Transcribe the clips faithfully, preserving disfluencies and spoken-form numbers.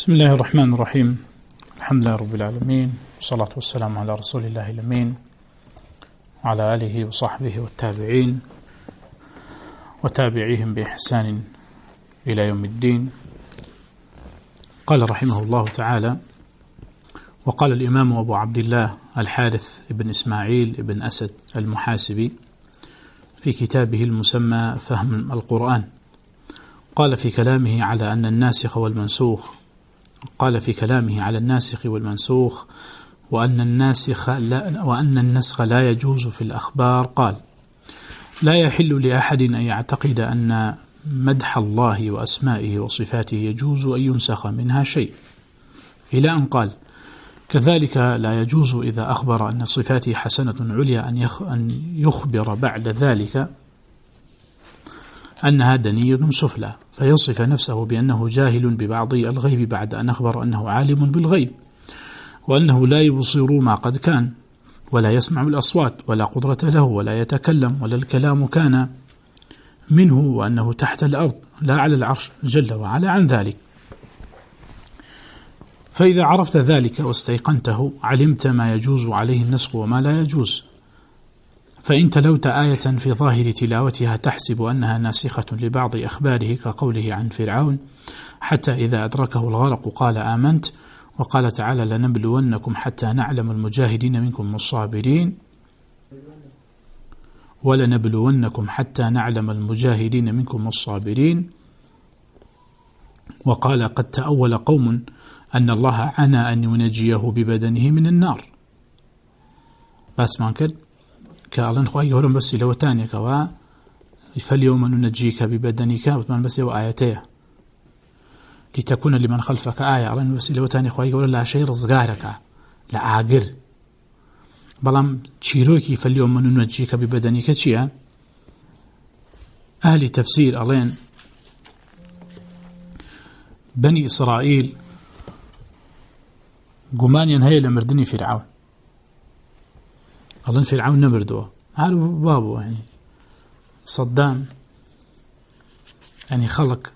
بسم الله الرحمن الرحيم. الحمد لله رب العالمين، والصلاة والسلام على رسول الله الأمين وعلى آله وصحبه والتابعين وتابعيهم بإحسان إلى يوم الدين. قال رحمه الله تعالى: وقال الإمام أبو عبد الله الحارث بن إسماعيل بن أسد المحاسبي في كتابه المسمى فهم القرآن، قال في كلامه على أن الناسخ والمنسوخ قال في كلامه على الناسخ والمنسوخ وأن الناسخ لا وأن النسخ لا يجوز في الأخبار، قال: لا يحل لأحد أن يعتقد أن مدح الله وأسمائه وصفاته يجوز أن ينسخ منها شيء، إلى أن قال: كذلك لا يجوز إذا أخبر أن صفاته حسنة عليا أن يخبر بعد ذلك أنها دنية سفلى، فيصف نفسه بأنه جاهل ببعض الغيب بعد أن أخبر أنه عالم بالغيب، وأنه لا يبصر ما قد كان، ولا يسمع الأصوات، ولا قدرة له، ولا يتكلم، ولا الكلام كان منه، وأنه تحت الأرض لا على العرش جل وعلا عن ذلك. فإذا عرفت ذلك واستيقنته علمت ما يجوز عليه النسخ وما لا يجوز. فإن تلوت آية في ظاهر تلاوتها تحسب أنها ناسخة لبعض أخباره كقوله عن فرعون: حتى إذا أدركه الغرق قال آمنت، وقال تعالى: لنبلونكم حتى نعلم المجاهدين منكم الصابرين، ولنبلونكم حتى نعلم المجاهدين منكم الصابرين. وقال: قد تأول قوم أن الله عنى أن ينجيه ببدنه من النار. بس ما كرد كألن خواهي يقولون بس لو تاني كوا فاليوم ننجيك ببدنك وثمان بس هو آيتين لتكون لمن خلفك آية. ألن بس لو تاني خواهي يقولون لا شيء رزقارك لا عاقر بلام تشيروكي فاليوم ننجيك ببدنك تشيا. أهل تفسير ألين بني إسرائيل قمانيا هي لمردني فرعون، ألين فرعون نمردوه عارف بابو يعني صدام يعني خلق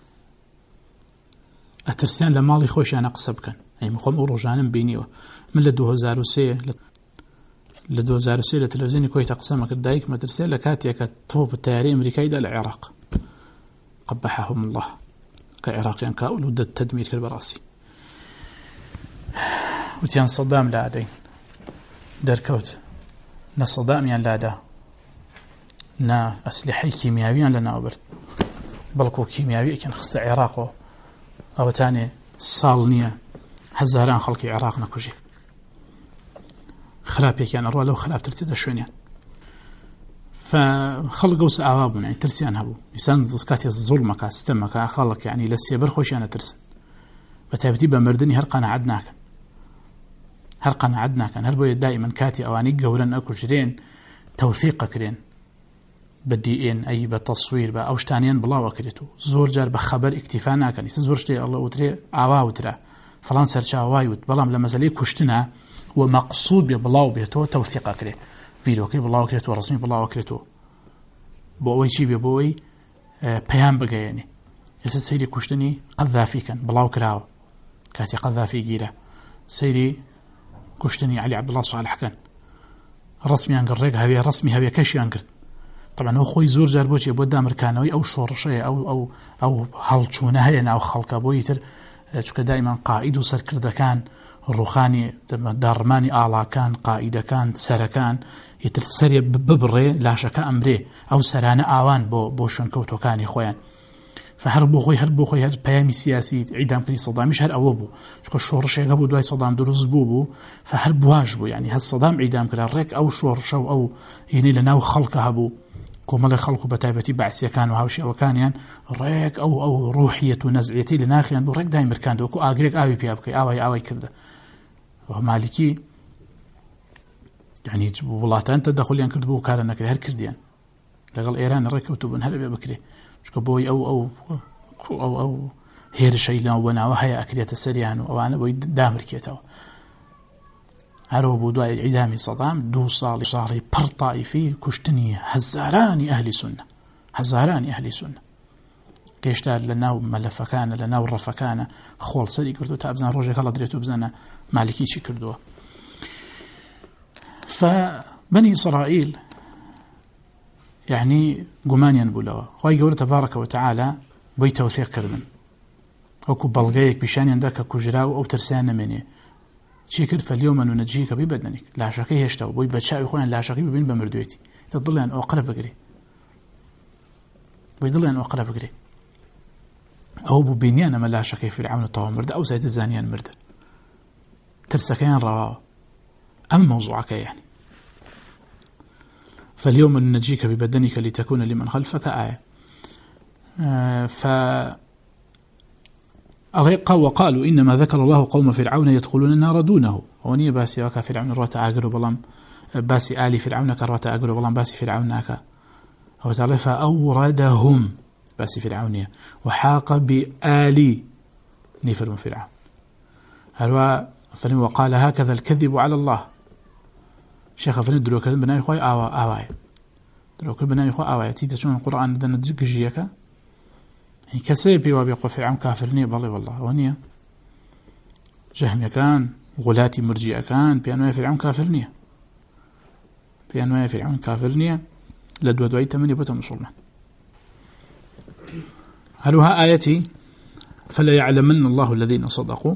أترسيان لمالي خوش أنا قصب كان يعني مخوم أوروجانم بينيوه من لدوه زارو سيه لدوه زارو سيه لتلوزيني كوي تقسمك الدايك ما ترسيان لكاتيا كطوب التياري أمريكاي دا العراق قبحهم الله كعراقيان كاول ودى التدمير كالبراسي وتيان صدام لا عدين دركوت نا صدام يعني لا دا نا أسلحي كيميائيا لنا أبرد بلكو كيميائي كان خص عراقه أو تاني صالنية هزاران خلق عراق نكوجي خرابي كان أروى لو خراب ترتدى شوينيا فخلقوا سأوابون يعني ترسيان هبو يسان ذكاتي الظلمك استمك خلق يعني لسيبر خوشي أنا ترسن بتابتي بمردني هرقنا عدناك هرقنا عدناك هربو دائما كاتي أوانيق قولن أكو جرين توثيق كرين بديئين أي بتصوير با أوشتانيان بلا وكريتو زور جار بخبر اكتفانا كان يسزور شتي الله وتري عوا وترى فلان سرشا وايوت بلام لما زلي كشتنا ومقصود ببلا وبيتو توثيق كري فيديو كي بلا وكريتو رسمي بلا وكريتو بوي شي بوي بيان بقى يعني يسز سيري كشتني قذافي كان بلا وكراو كاتي قذافي جيرة سيري كشتني علي عبد الله صالح كان رسمي انقرق هبي رسمي هبي كشي انقرد طبعا هو خوي زور جار بوشي بود امريكانوي او شورشيه او او او هلچونه هينا او خلقه بويتر چکه دائما قائد وسركرده كان الروخاني دارماني آلا كان قائد كان سر كان يتر سري ببري لا شك امري او سرانه اوان بو بوشن كوتو كان خويان فهربو خوي هربو خوي هر بيامي سياسي عدام كني صدام مش هر اوبو شكو شورشيه قبو دواي صدام دروز بوبو فهرب واجبو يعني هالصدام عدام كلا ريك او شورشو او يعني لناو خلقه هبو كومل خلقوا بتايبتي بعسيا كانوا هاوشي أو كانيان ريك أو أو روحية ونزعيتي لناخيان بريك دايمر كان دوكو آغريك آوي بيابكي آوي آوي كرده ومالكي يعني والله تدخليان كردبو كارنا كري هر كرديان لقل إيران ريك وتوبن هلا بيبكري شكو بوي أو أو أو أو هير شيء لنا ونا وهي أكرية السريان وأنا بوي دامر كيتاو هرو بودواء عدامي صدام دو صالي صاري برطائي فيه كشتني هزاراني أهل سنة هزاراني أهل سنة گەیشتا لە ناو مەلەفەکانە لە ناو ڕەفەکانە خۆڵسەری کردو تا بزان ڕۆژێک هەڵە درێت و بزانە مالکی چی کردووە. فبني إسرائيل يعني گومانیان بوو لەوە خی گەورە تەبارەکە وتعالى بۆی تەوثیق کردن وەکو بەڵگەیەک پیشانیاندا کە کوژرا و ئەو ترسیان نەمێنێ چی کرد فەلیۆمە نونەجیکە ببەدنێک لاشەکەی هێشتەوە بۆی بە چاوی خۆیان لاشەکەی ببین بە مردوێتی تا دڵیان ئۆقرە بگرێ بۆی دڵیان ئۆقرە بگرێ ئەو بوو بینیان ئەمە لاشەکەی فرعون تەواو مردە ئەو سایتە زانیان مردە ترسەکەیان ڕەواوە ئەم مەوزوعەکە يعني فاليوم ننجيك ببدنك لتكون لمن خلفك آية. آه ف وقالوا إنما ذكر الله قوم فرعون يدخلون النار دونه وني باسي وكا فرعون روتا أقر بلام باسي آلي فرعون كروتا أقر بلام باسي فرعون ناكا أو تعرف أوردهم باسي فرعونية وحاق بآلي نفر من فرعون هلوا فلم وقال هكذا الكذب على الله شيخ فلن درو كلمة بناي خوي آوا آواي درو كلمة بناي خوي آواي تيجي تشون القرآن دنا دقيقة يعني كسي بيوا بيقول فرعون كافرني بالله والله ونيا جهم كان غلاتي مرجئة كان بيانوي فرعون كافرني بيانوي فرعون كافرني لدو دوي تمني بوتا مسلمان هلوها آيتي فلا يعلمن الله الذين صدقوا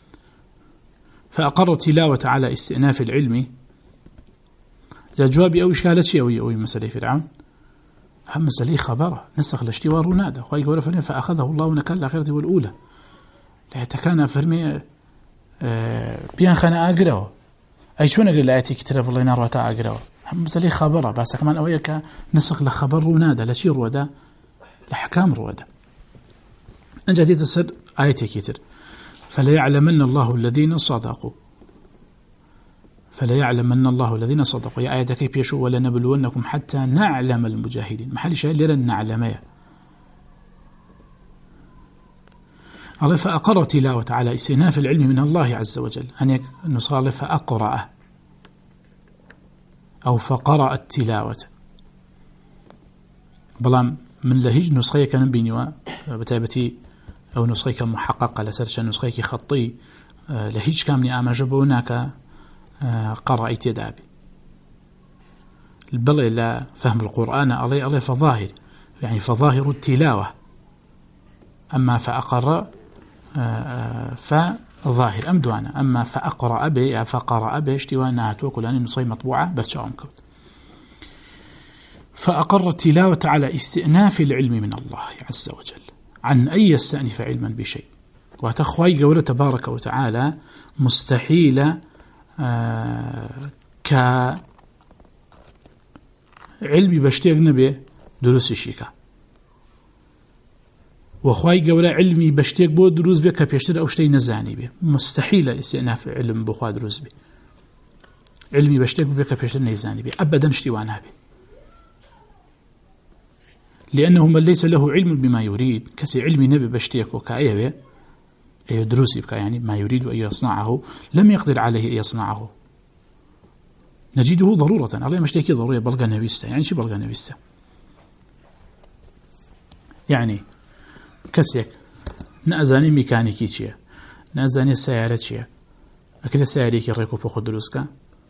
فأقر تلاوة على استئناف العلم جوابي أو إشكالة شيء أو أو مسألة فرعون هم مسألة خبره نسخ الاشتوار ونادى خواهي قوله فرمي فأخذه الله نكال الآخرة والأولى لا يتكان فرمي أه بيان خنا أقرأه أي شون أقرأ الآياتي كتاب الله نار وتا أقرأه هم مسألة خبره بس كمان أويك نسخ لخبر ونادى لشي رودا لحكام رودا أنجا تصير آياتي كتير فلا يعلمن الله الذين صدقوا فلا يعلمن الله الذين صدقوا يا آية كيف يشو ولا نبلونكم حتى نعلم المجاهدين محل شيء لرن نعلمه الله فأقر تلاوة على استئناف العلم من الله عز وجل أن نصال فأقرأ أو فقرأ التلاوة بلام من لهج نسخية كان بينوا بتابتي أو نسخية محققة لسرش نسخية خطي لهج كامني أمجبوناك قرأ تدابي بل إلى فهم القرآن عليه عليه فظاهر يعني فظاهر التلاوة أما فأقرأ فظاهر أم دوانا أما فأقرأ به فقرأ به اشتوانا توكل أن نصي مطبوعة برشاهم كود فأقر التلاوة على استئناف العلم من الله عز وجل عن أن يستأنف علما بشيء وتخوي قوله تبارك وتعالى مستحيل آه كعلمي بشتيق نبي دروس الشيكا وخواي قولا علمي بشتيق بو دروس بي كبيشتر أو شتي نزاني بي مستحيل استئناف علم بخوا دروس بي علمي بشتيق بو كبيشتر نزاني بي أبدا اشتوانها بي لأنه من ليس له علم بما يريد كسي علمي نبي بشتيق وكأيه بي أي دروس بك يعني ما يريد أن يصنعه لم يقدر عليه أن يصنعه نجده ضرورة عليه مشتكي ضرورية بلغة نبيسته يعني شو بلغة نبيسته يعني كسيك نأزاني ميكانيكي شيء نأزاني السيارة شيء أكيد السيارة كي ريكو بخو دروسك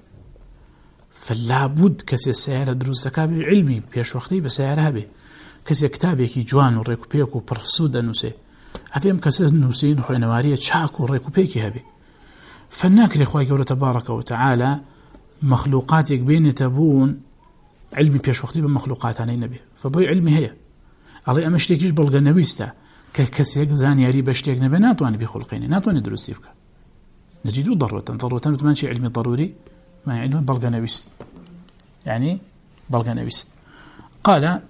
فلا بد كسي السيارة دروسك بعلمي بيش وقتي بسيارة به كسي كتابي كي جوان وريكو بيكو برفسود أنوسي أفهم كسر نوسين خوينوارية شاكو ريكو بيكي هبي فناكري خواهي قوله تبارك وتعالى مخلوقاتك بين تبون علمي بيش وقتي بمخلوقات عن النبي فبوي علمي هي الله أمشتكيش بلغة نبيستا ككسيك زانياري بشتيك نبي ناتواني بخلقيني ناتواني دروسي بك نجدو ضرورة ضرورة وتمان شيء علمي ضروري ما علم بلغة نبيست يعني بلغة نبيست قال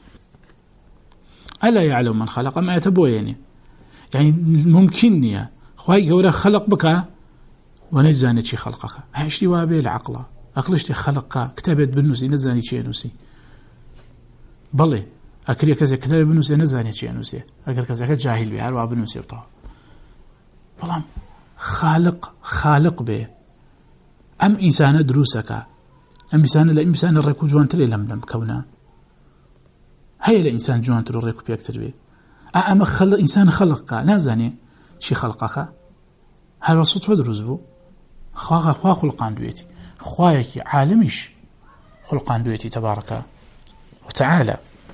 ألا يعلم من خلق ما يتبوي يعني يعني ممكن يا خواهي قوله خلق بك ونزاني شي خلقك هاشتي وابي العقل أقلشتي خلقك كتابت بالنوسي نزاني شي نوسي بلي أكري كذا كتاب بالنوسي نزاني شي نوسي أكر كذا جاهل بها وابي بالنوسي بطاها بلام خالق خالق به أم إنسان دروسك أم إنسان لا إنسان الركو جوان تري لم لم كونا هيا الإنسان جوان تري الركو بيكتر به أما خلق إنسان خلقك نازاني شي خلقك هل صدفة دروز بو خوا خوا خلقان دويتي خوايك عالمش خلقان دويتي تبارك وتعالى.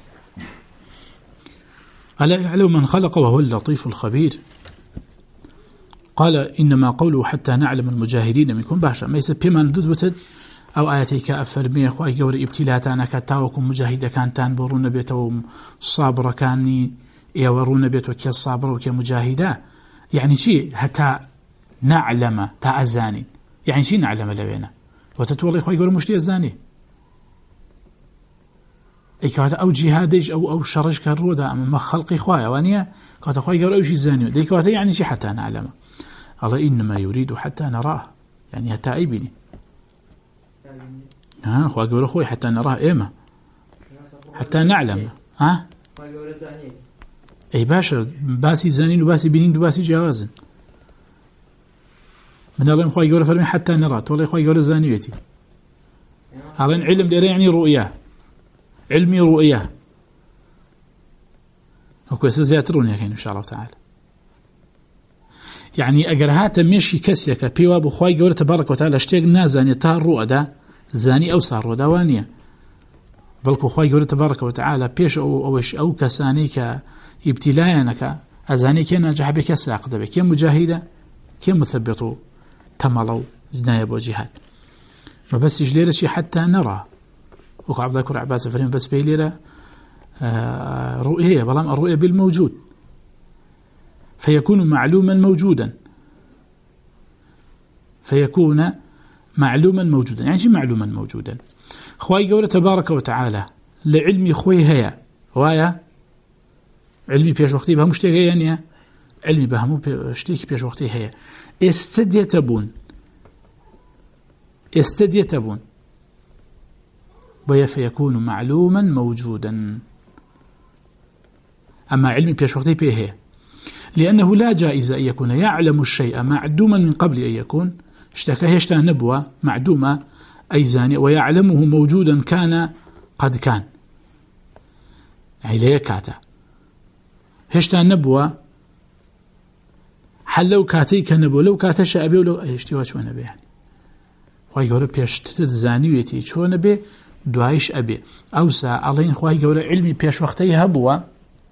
ألا يعلم من خلق وهو اللطيف الخبير. قال إنما قوله حتى نعلم المجاهدين منكم باشا ما يسبب من دودوتد أو آياتيك أفرمي أخوة جور ابتلاتانا كتاوكم مجاهدة كانتان برون بيتهم صابرة كاني يورون بيتو كي الصابرة وكي مجاهدة يعني شيء حتى نعلم تأزاني يعني شيء نعلم لبينا وتتولي أخوة جور مشتي أزاني أي كواتا أو جهاديج أو أو شرج كالرودا أما خلقي خوايا وانيا كواتا أخوة جور أو شيء زاني دي كواتا يعني شيء حتى نعلم الله إنما يريد حتى نراه يعني حتى أيبني ها أخوة جور أخوي حتى نراه إيما حتى نعلم ها أي باشا باسي زانين وباسي بنين وباسي جوازن من الله أخوة جور فرمي حتى نراه تولي أخوة جور زانيتي هذا علم دير يعني رؤياه علمي رؤياه أكو سيزياترون يكين إن شاء الله تعالى يعني أجر هات مشي كسيك بيواب أخوة جور تبارك وتعالى اشتاق نازاني تار رؤدا زاني أو صار ودوانية بلكو خواهي قوله تبارك وتعالى بيش أو أوش أو كسانيك ابتلاينك أزانيك ناجح بك الساقد بك يا مجاهدة كي مثبطوا تملوا جنايب وجهاد فبس يجليل شيء حتى نرى وقعب ذكر عباس فريم بس بيليلة آه رؤية بلام الرؤية بالموجود فيكون معلوما موجودا فيكون معلوما موجودا يعني شيء معلوما موجودا خواهي قوله تبارك وتعالى لعلمي خوي هيا وايا علمي بيش وقتي بها مشتاق يعني علمي بها مو اشتيك بيش وقتي هيا استديتبون استديتبون بيا فيكون معلوما موجودا أما علمي بيش وقتي بيه هيا لأنه لا جائزة أن يكون يعلم الشيء معدوما من قبل أن يكون اشتكى هشتا نبوة معدومة أي زاني ويعلمه موجودا كان قد كان يعني ليه كاتا هشتا نبوة حل لو كاتي كنبوة لو كاتا شأبي ولو اشتوا شو نبي يعني خواهي قولة بيشتت الزاني ويتي شو نبي دعايش أبي أوسع علين خواهي قولة علمي بيش وقتي هبوة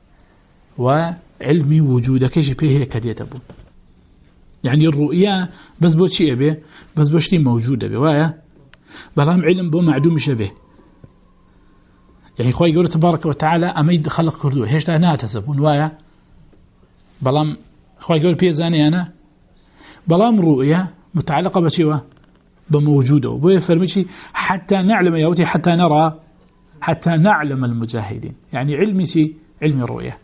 وعلمي وجودك كيش بيه كديت أبو يعني الرؤيا بس بو شيء به بس بو شيء موجود به وايا بلام علم بو معدوم شبه يعني خوي يقول تبارك وتعالى أميد خلق كردو هيش أنا أتسبون وايا بلام خوي يقول بيزاني أنا بلام رؤيا متعلقة بشيء بموجوده بو يفرمشي حتى نعلم يوتي حتى نرى حتى نعلم المجاهدين يعني علمي شيء علم الرؤيا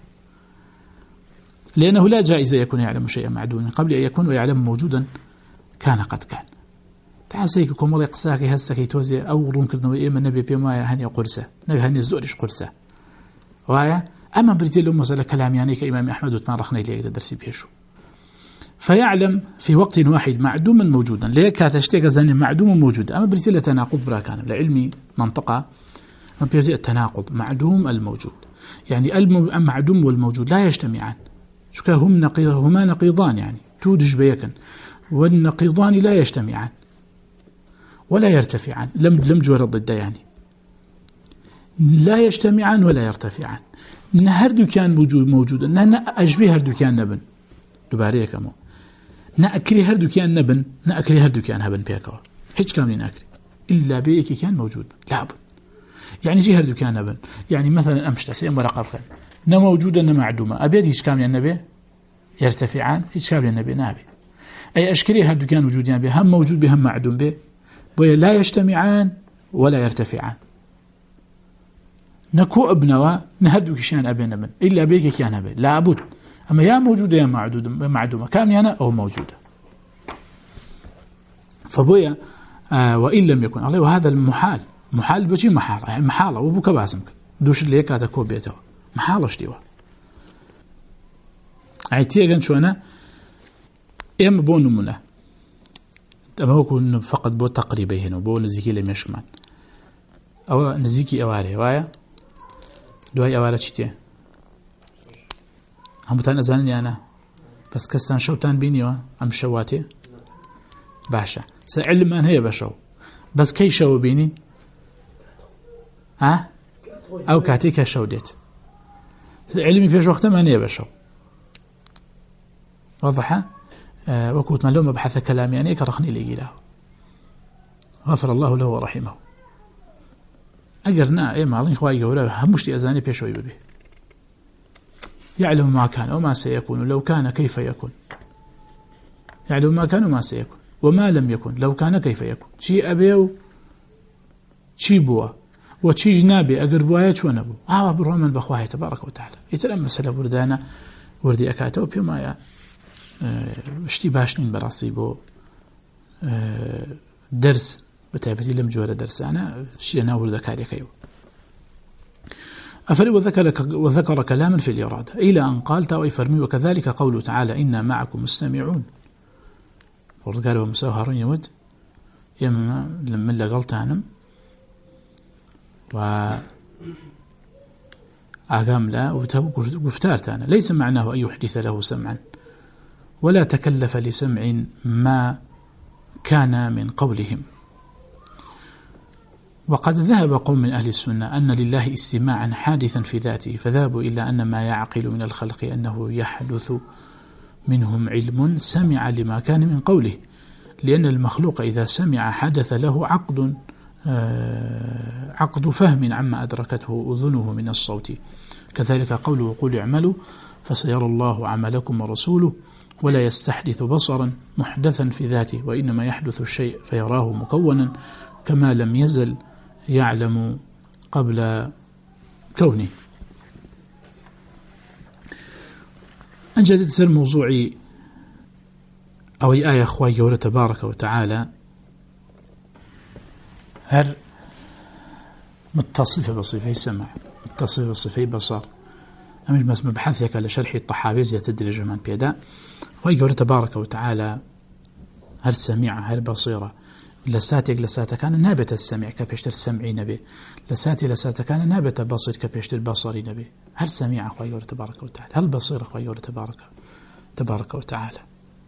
لأنه لا جائزة يكون يعلم شيئا معدوما قبل أن يكون ويعلم موجودا كان قد كان تعال سيكون والله قساكي هستكي توزي أو رونك النوئي من نبي بما هني قرصة نبي هني زورش قرصة وهي أما بريتي لهم مسألة كلام يعني كإمام أحمد وثمان رخني ليه درسي بيشو فيعلم في وقت واحد معدوما موجودا ليه كاتشتيك زاني معدوم موجود أما بريتي لتناقض براكان لعلمي منطقة ما بيرتي التناقض معدوم الموجود يعني المعدوم والموجود لا يجتمعان شو هم نقيض هما نقيضان يعني تودج بيكن والنقيضان لا يجتمعان ولا يرتفعان لم لم جور ضد يعني لا يجتمعان ولا يرتفعان نهردو كان موجود موجودا نا أجبي هردو كان نبن دباريه كمو نأكري هردو كان نبن نأكري هردو كان هبن بيكوا هيك كاملين أكري إلا بيك كان موجود لابد يعني جي هردو كان نبن يعني مثلا أمشت سيم ولا قرفان نا موجودا نا معدومة أبيض هيك كاملين النبي يرتفعان هيك كاملين النبي نابي أي أشكري هردو كان وجودين به هم موجود بهم معدوم به لا يجتمعان ولا يرتفعان نكو ابنوا نهدو كشان أبينا من إلا بيك كان أبي لابد أما يا موجودة يا معدومة معدومة كان أنا أو موجودة فبويا آه وإن لم يكن الله وهذا المحال محال بشي محالة يعني محالة وبوك باسمك دوش اللي كاتا كو بيته محالة شديوا عيتيه قن شو أنا إما بون منه أما هو كون فقط بو تقريبا هنا بو نزيكي لم يشمان أو نزيكي أواري وايا دواي أواري شتيه هم تان أزانني أنا بس كستان شوتان بيني أم شواتي باشا سعلم أن هي بشو بس كي شو بيني ها أو كاتيك شو ديت علمي في وقت ما هي بشو واضحة أه وكوت ملوم بحث كلام يعني كرخني لي له غفر الله له ورحمه أجرنا إيه مالين خواي جورا همش أزاني بيشوي به يعلم ما كان وما سيكون لو كان كيف يكون يعلم ما كان وما سيكون وما لم يكن لو كان كيف يكون شيء أبيو شيء بوا وشيء جنابي أجر بوايا شو نبو آه بالرحمن بخواه تبارك وتعالى يتلم مسألة وردانا وردي أكاتو بيوما يا اشتي باشنين براسي بو درس بتعبتي لم جوار درس أنا شيء أنا ورد كاري كيو أفري وذكر, وذكر كلاما في الإرادة إلى أن قال تاوي فرمي وكذلك قوله تعالى إنا معكم مستمعون ورد قالوا مساهرين يود يما لما اللي قلت عنهم و أقام لا وفتارت أنا ليس معناه أن يحدث له سمعا ولا تكلف لسمع ما كان من قولهم. وقد ذهب قوم من أهل السنة أن لله استماعا حادثا في ذاته فذهبوا إلا أن ما يعقل من الخلق أنه يحدث منهم علم سمع لما كان من قوله لأن المخلوق إذا سمع حدث له عقد عقد فهم عما أدركته أذنه من الصوت. كذلك قوله قل اعملوا فسيرى الله عملكم ورسوله ولا يستحدث بصرا محدثا في ذاته وإنما يحدث الشيء فيراه مكونا كما لم يزل يعلم قبل كونه. أنجد تسر موضوعي أو أي آية أخوي جورة تبارك وتعالى هر متصفة بصفة سمع متصفة بصفة بصر أمش بس مبحثك على شرح الطحاويز يتدرج من بيدا أخوي جورة تبارك وتعالى هر سميع هر بصيرة لساتك لساتك كان نابت السمع كبشت السمعي نبي لساتي لساتك كان نابت بصير كبشت البصري نبي هل سميع أخوي جورة تبارك وتعالى هل بصير أخوي جورة تبارك تبارك وتعالى.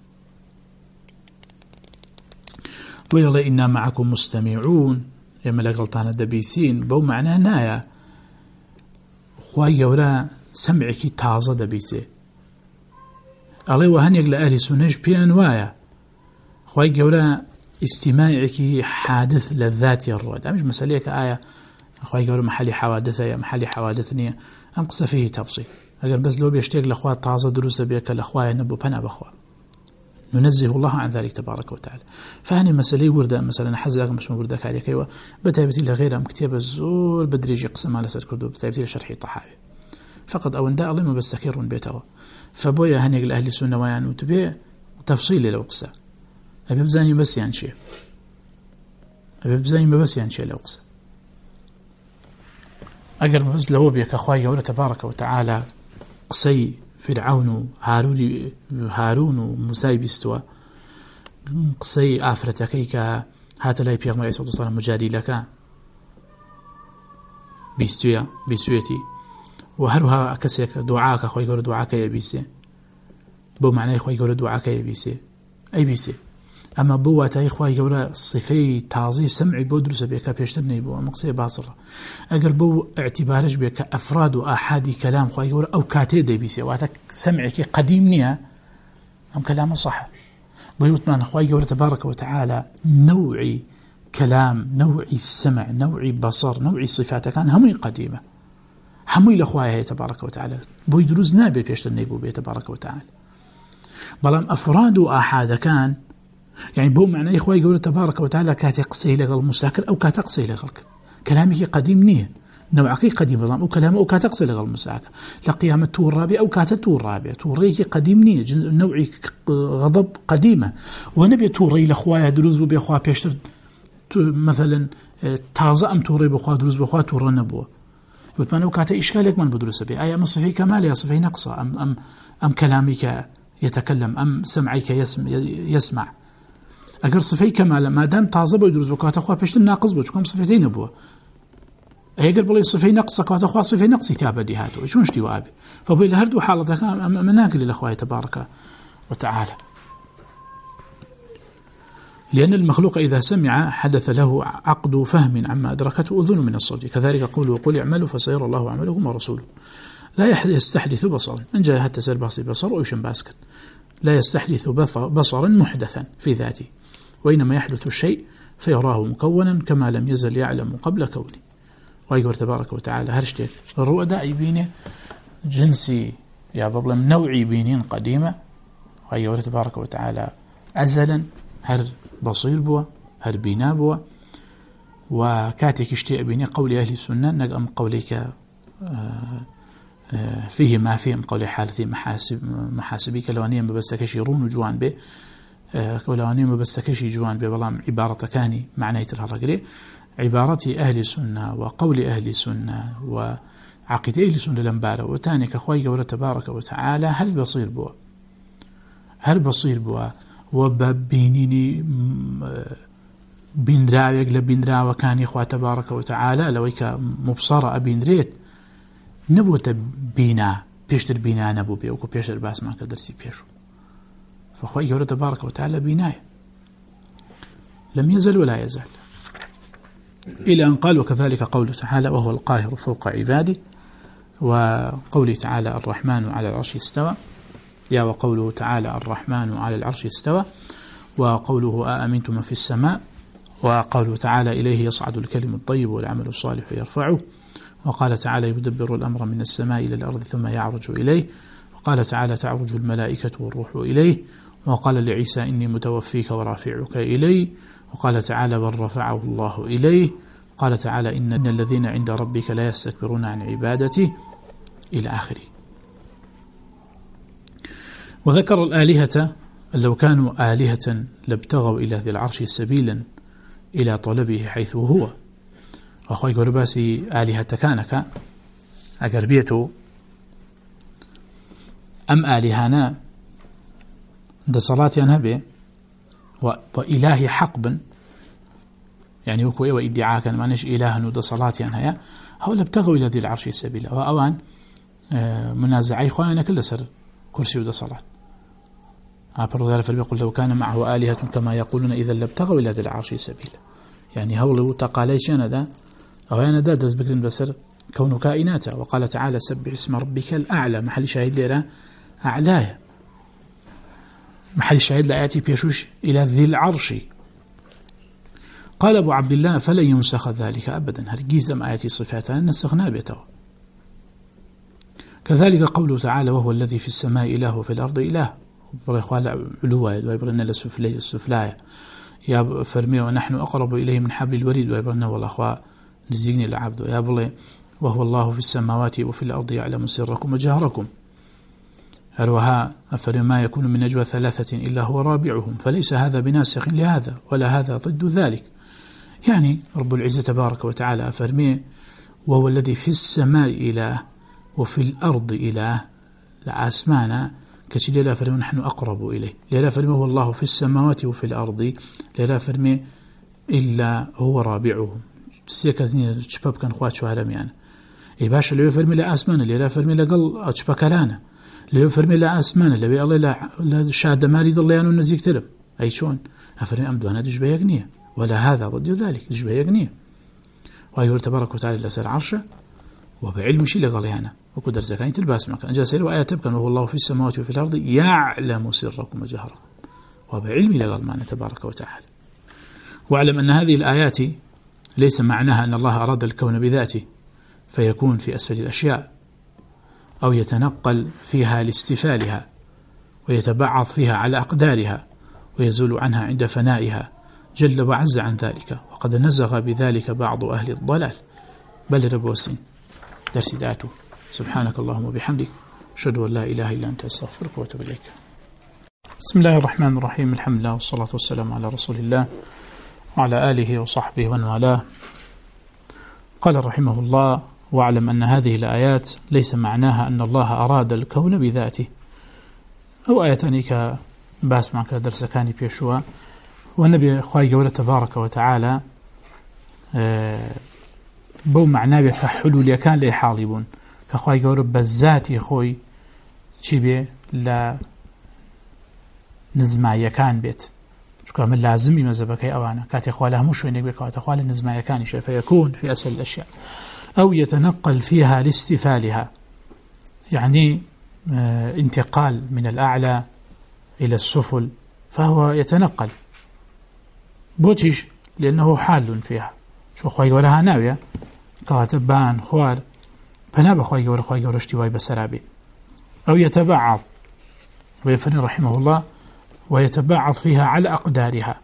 ويلا إنا معكم مستمعون يما لقلتان الدبيسين بو معناه نايا أخوي جورة سمعك تازة دبيسي ألي وهنيق لأهل سنج بيانوايا أخوي جورة استماعك حادث للذات الرواد مش مسألة كآية أخوي جورة محلي حوادثة يا محلي حوادثني أنقص فيه تفصيل أقول بس لو بيشتاق لأخوة تازة دروس بيك الأخوة نبو بنا بأخوة ننزه الله عن ذلك تبارك وتعالى. فهني مسألة وردة مثلا حزاق مش وردة كاري كيوا بتابتي لغيرها مكتوب الزور بدريجي قسم على سر كردو بتابتي لشرحي طحاوي فقط أو نداء الله ما بستكيرون بيته فبويا هنيق لأهل السنة ويان وتبيع تفصيل للأقصى أبي بزاني بس يعني شيء أبي بزاني بس يعني شيء للأقصى أقرب بس لو بيك أخوي جورة تبارك وتعالى قصي فرعون هارون هارون وموسى بيستوى قصي آفرتكيك هات لا يبيغ عليه الصلاة والسلام مجادلك بيستويا بيستويتي وهروها كسيك دعاك أخوي جورة دعاك يا بيسي بو معنى أخوي جورة دعاك يا بيسي أي بيسي أما بوة إخوة جورا صفي تعظي سمعي بودرس بك بيشترني بو مقصي باصرة أقر بو اعتبارش بك أفراد وآحادي كلام خواه جورا أو كاتي دي بيسي واتك سمعك قديم نيا أم كلام صح بيوت من خواه جورا تبارك وتعالى نوعي كلام نوعي السمع نوعي بصر نوعي صفات كان همي قديمة همي لأخواه تبارك وتعالى بو يدروز نابي بيشترني بو بي تبارك وتعالى بلام أفراد وآحاد كان يعني بو معنى إخوة يقول تبارك وتعالى كاتي قصي لغل مساكر أو كاتي قصي لغلك كلامك قديم نيه نوعك قديم بلام أو كلامه أو كاتي قصي لغل مساكر لقيامة تور رابع أو كاتي تور رابع توريك قديم نيه نوعي غضب قديمة ونبي توري لأخوة دروز بو بأخوة بيشتر مثلا تازة أم توري بأخوة دروز بأخوة تور نبوه يقول أو كاتي إشكالك من بدروس بي أي أم صفي كمال يا صفي نقصة أم, أم, أم كلامك يتكلم أم سمعك يسمع, يسمع. أجر صفي كمال ما دام تازه بيدرس بكات أخوة بيشتن ناقص بوش كم صفتين أبوه هي قال بالله صفي نقصك وتخوا صفي نقصي تابدي هاتو شون شتي وابي فبيل هردو حالتك مناقل الأخوة تبارك وتعالى. لأن المخلوق إذا سمع حدث له عقد فهم عما أدركته أذن من الصوت. كذلك قوله وقل اعملوا فسيرى الله عملكم ورسوله. لا يستحدث بصرا إن جاء حتى سير بصر بصر ويشن باسكت. لا يستحدث بصرا محدثا في ذاته، وإنما يحدث الشيء فيراه مكونا كما لم يزل يعلم قبل كونه. ويقول تبارك وتعالى هرشتك الرؤى داعي بينه جنسي يا ظلم نوعي بينين قديمة. ويقول تبارك وتعالى أزلا هر بصير بوا هر بينا بوا. وكاتك اشتيء بيني قول أهل السنة نقم قولك فيه ما فيه قول حالتي محاسب محاسبي كلوانيا مبستكشي رون جوان به كلوانيا مبستكشي جوان به والله عبارة كاني معنى الهرقري عبارة أهل السنة وقول أهل السنة وعقيدة أهل السنة لنبارة وتاني كخوي قول تبارك وتعالى هل بصير بوا هل بصير بوا وببينيني بين راويك لبين راوي كان إخوة تبارك وتعالى لويك مبصرة أبين ريت نبوت بينا بيشتر بينا نبو بيوكو بيشتر باس ما كدرسي بيشو فخوي يقول تبارك وتعالى بيناي لم يزل ولا يزال إلى أن قال وكذلك قوله تعالى وهو القاهر فوق عباده. وقوله تعالى الرحمن على العرش استوى يا وقوله تعالى الرحمن على العرش استوى. وقوله أأمنتم من في السماء. وقوله تعالى إليه يصعد الكلم الطيب والعمل الصالح يرفعه. وقال تعالى يدبر الأمر من السماء إلى الأرض ثم يعرج إليه. وقال تعالى تعرج الملائكة والروح إليه. وقال لعيسى إني متوفيك ورافعك إليه. وقال تعالى بل رفعه الله إليه. وقال تعالى إن الذين عند ربك لا يستكبرون عن عبادته إلى آخره. وذكر الآلهة لو كانوا آلهة لابتغوا إلى ذي العرش سبيلا إلى طلبه حيث هو. وأخوي قرباسي آلهة كانك أقربيته أم آلهانا ده صلاة ينهبه وإلهي حقبا يعني وكوئي وإدعاء كان ما نش إلها وده صلاة ينهيا هو لابتغوا إلى ذي العرش سبيلا. وأوان منازعي خوانا كل سر كرسي وده صلاة أبرو ذلك فليقول لو كان معه آلهة كما يقولون إذا لابتغوا إلى ذي العرش سبيلا. يعني هولو تقاليش أنا ده أو أنا ده دز بكرين بسر كون كائناته. وقال تعالى سبح اسم ربك الأعلى محل شاهد ليرا أعلاه محل شاهد لآياتي بيشوش إلى ذي العرش. قال أبو عبد الله فلا ينسخ ذلك أبدا هرجيز أم آياتي صفاتها نسخنا بيته. كذلك قوله تعالى وهو الذي في السماء إله وفي الأرض إله بريخوال علوة ويبرنا لسفلي السفلاية يا فرمي ونحن أقرب إليه من حبل الوريد ويبرنا والأخوة نزيقني العبد يا بلي وهو الله في السماوات وفي الأرض يعلم سركم وجهركم. أروها أفرما يكون من نجوى ثلاثة إلا هو رابعهم فليس هذا بناسخ لهذا ولا هذا ضد ذلك. يعني رب العزة تبارك وتعالى أفرمي وهو الذي في السماء إله وفي الأرض إله لأسمانا كشي لا فرمي نحن أقرب إليه لا فرمي هو الله في السماوات وفي الأرض لا فرمي إلا هو رابعهم. سيكازني شباب كان خوات شو هرميانا إيه باشا لو يفرمي لا أسمانا لا فرمي لقل أشبك لانا لو يفرمي لا أسمانا لو الله لا لا شاد مالي ضل يانو نزيك ترب أي شون أفرمي أمدو أنا دجبه يقنيه ولا هذا ضد ذلك دجبه يقنيه. ويقول تبارك وتعالى لسر عرشه وبعلم شيء لقال أنا وكدر زكاين تلباس مكان جاء سير وآية تبكن وهو الله في السماوات وفي الأرض يعلم سركم وجهركم وبعلم لقال معنا تبارك وتعالى. واعلم أن هذه الآيات ليس معناها أن الله أراد الكون بذاته فيكون في أسفل الأشياء أو يتنقل فيها لاستفالها ويتبعض فيها على أقدارها ويزول عنها عند فنائها جل وعز عن ذلك. وقد نزغ بذلك بعض أهل الضلال بل ربوسين درس داته. سبحانك اللهم وبحمدك أشهد أن لا إله إلا أنت أستغفرك وأتوب إليك. بسم الله الرحمن الرحيم الحمد لله والصلاة والسلام على رسول الله وعلى آله وصحبه ومن والاه. قال رحمه الله واعلم أن هذه الآيات ليس معناها أن الله أراد الكون بذاته أو آياتني كباس معك درس كاني بيشوا والنبي خواهي قوله تبارك وتعالى بو معناه كحلول كان لي حالبون كخواي جور بذاتي خوي چی بێ لە نزمایەکان بێت چونکە من لازمی مەذهبەکەی ئەوانە کاتێک خوا لە هەموو شوێنێک بێت خوا لە نزمایەکانیشە فيكون في أسفل الأشياء أو يتنقل فيها لاستفالها يعني انتقال من الأعلى إلى السفل فهو يتنقل بوتيش لأنه حال فيها شو خواي ولها ناوية كاتبان خوار فنابا خواي ور خواي ور اشتواي بسرابي أو يتبعض ويفرن رحمه الله ويتبعض فيها على أقدارها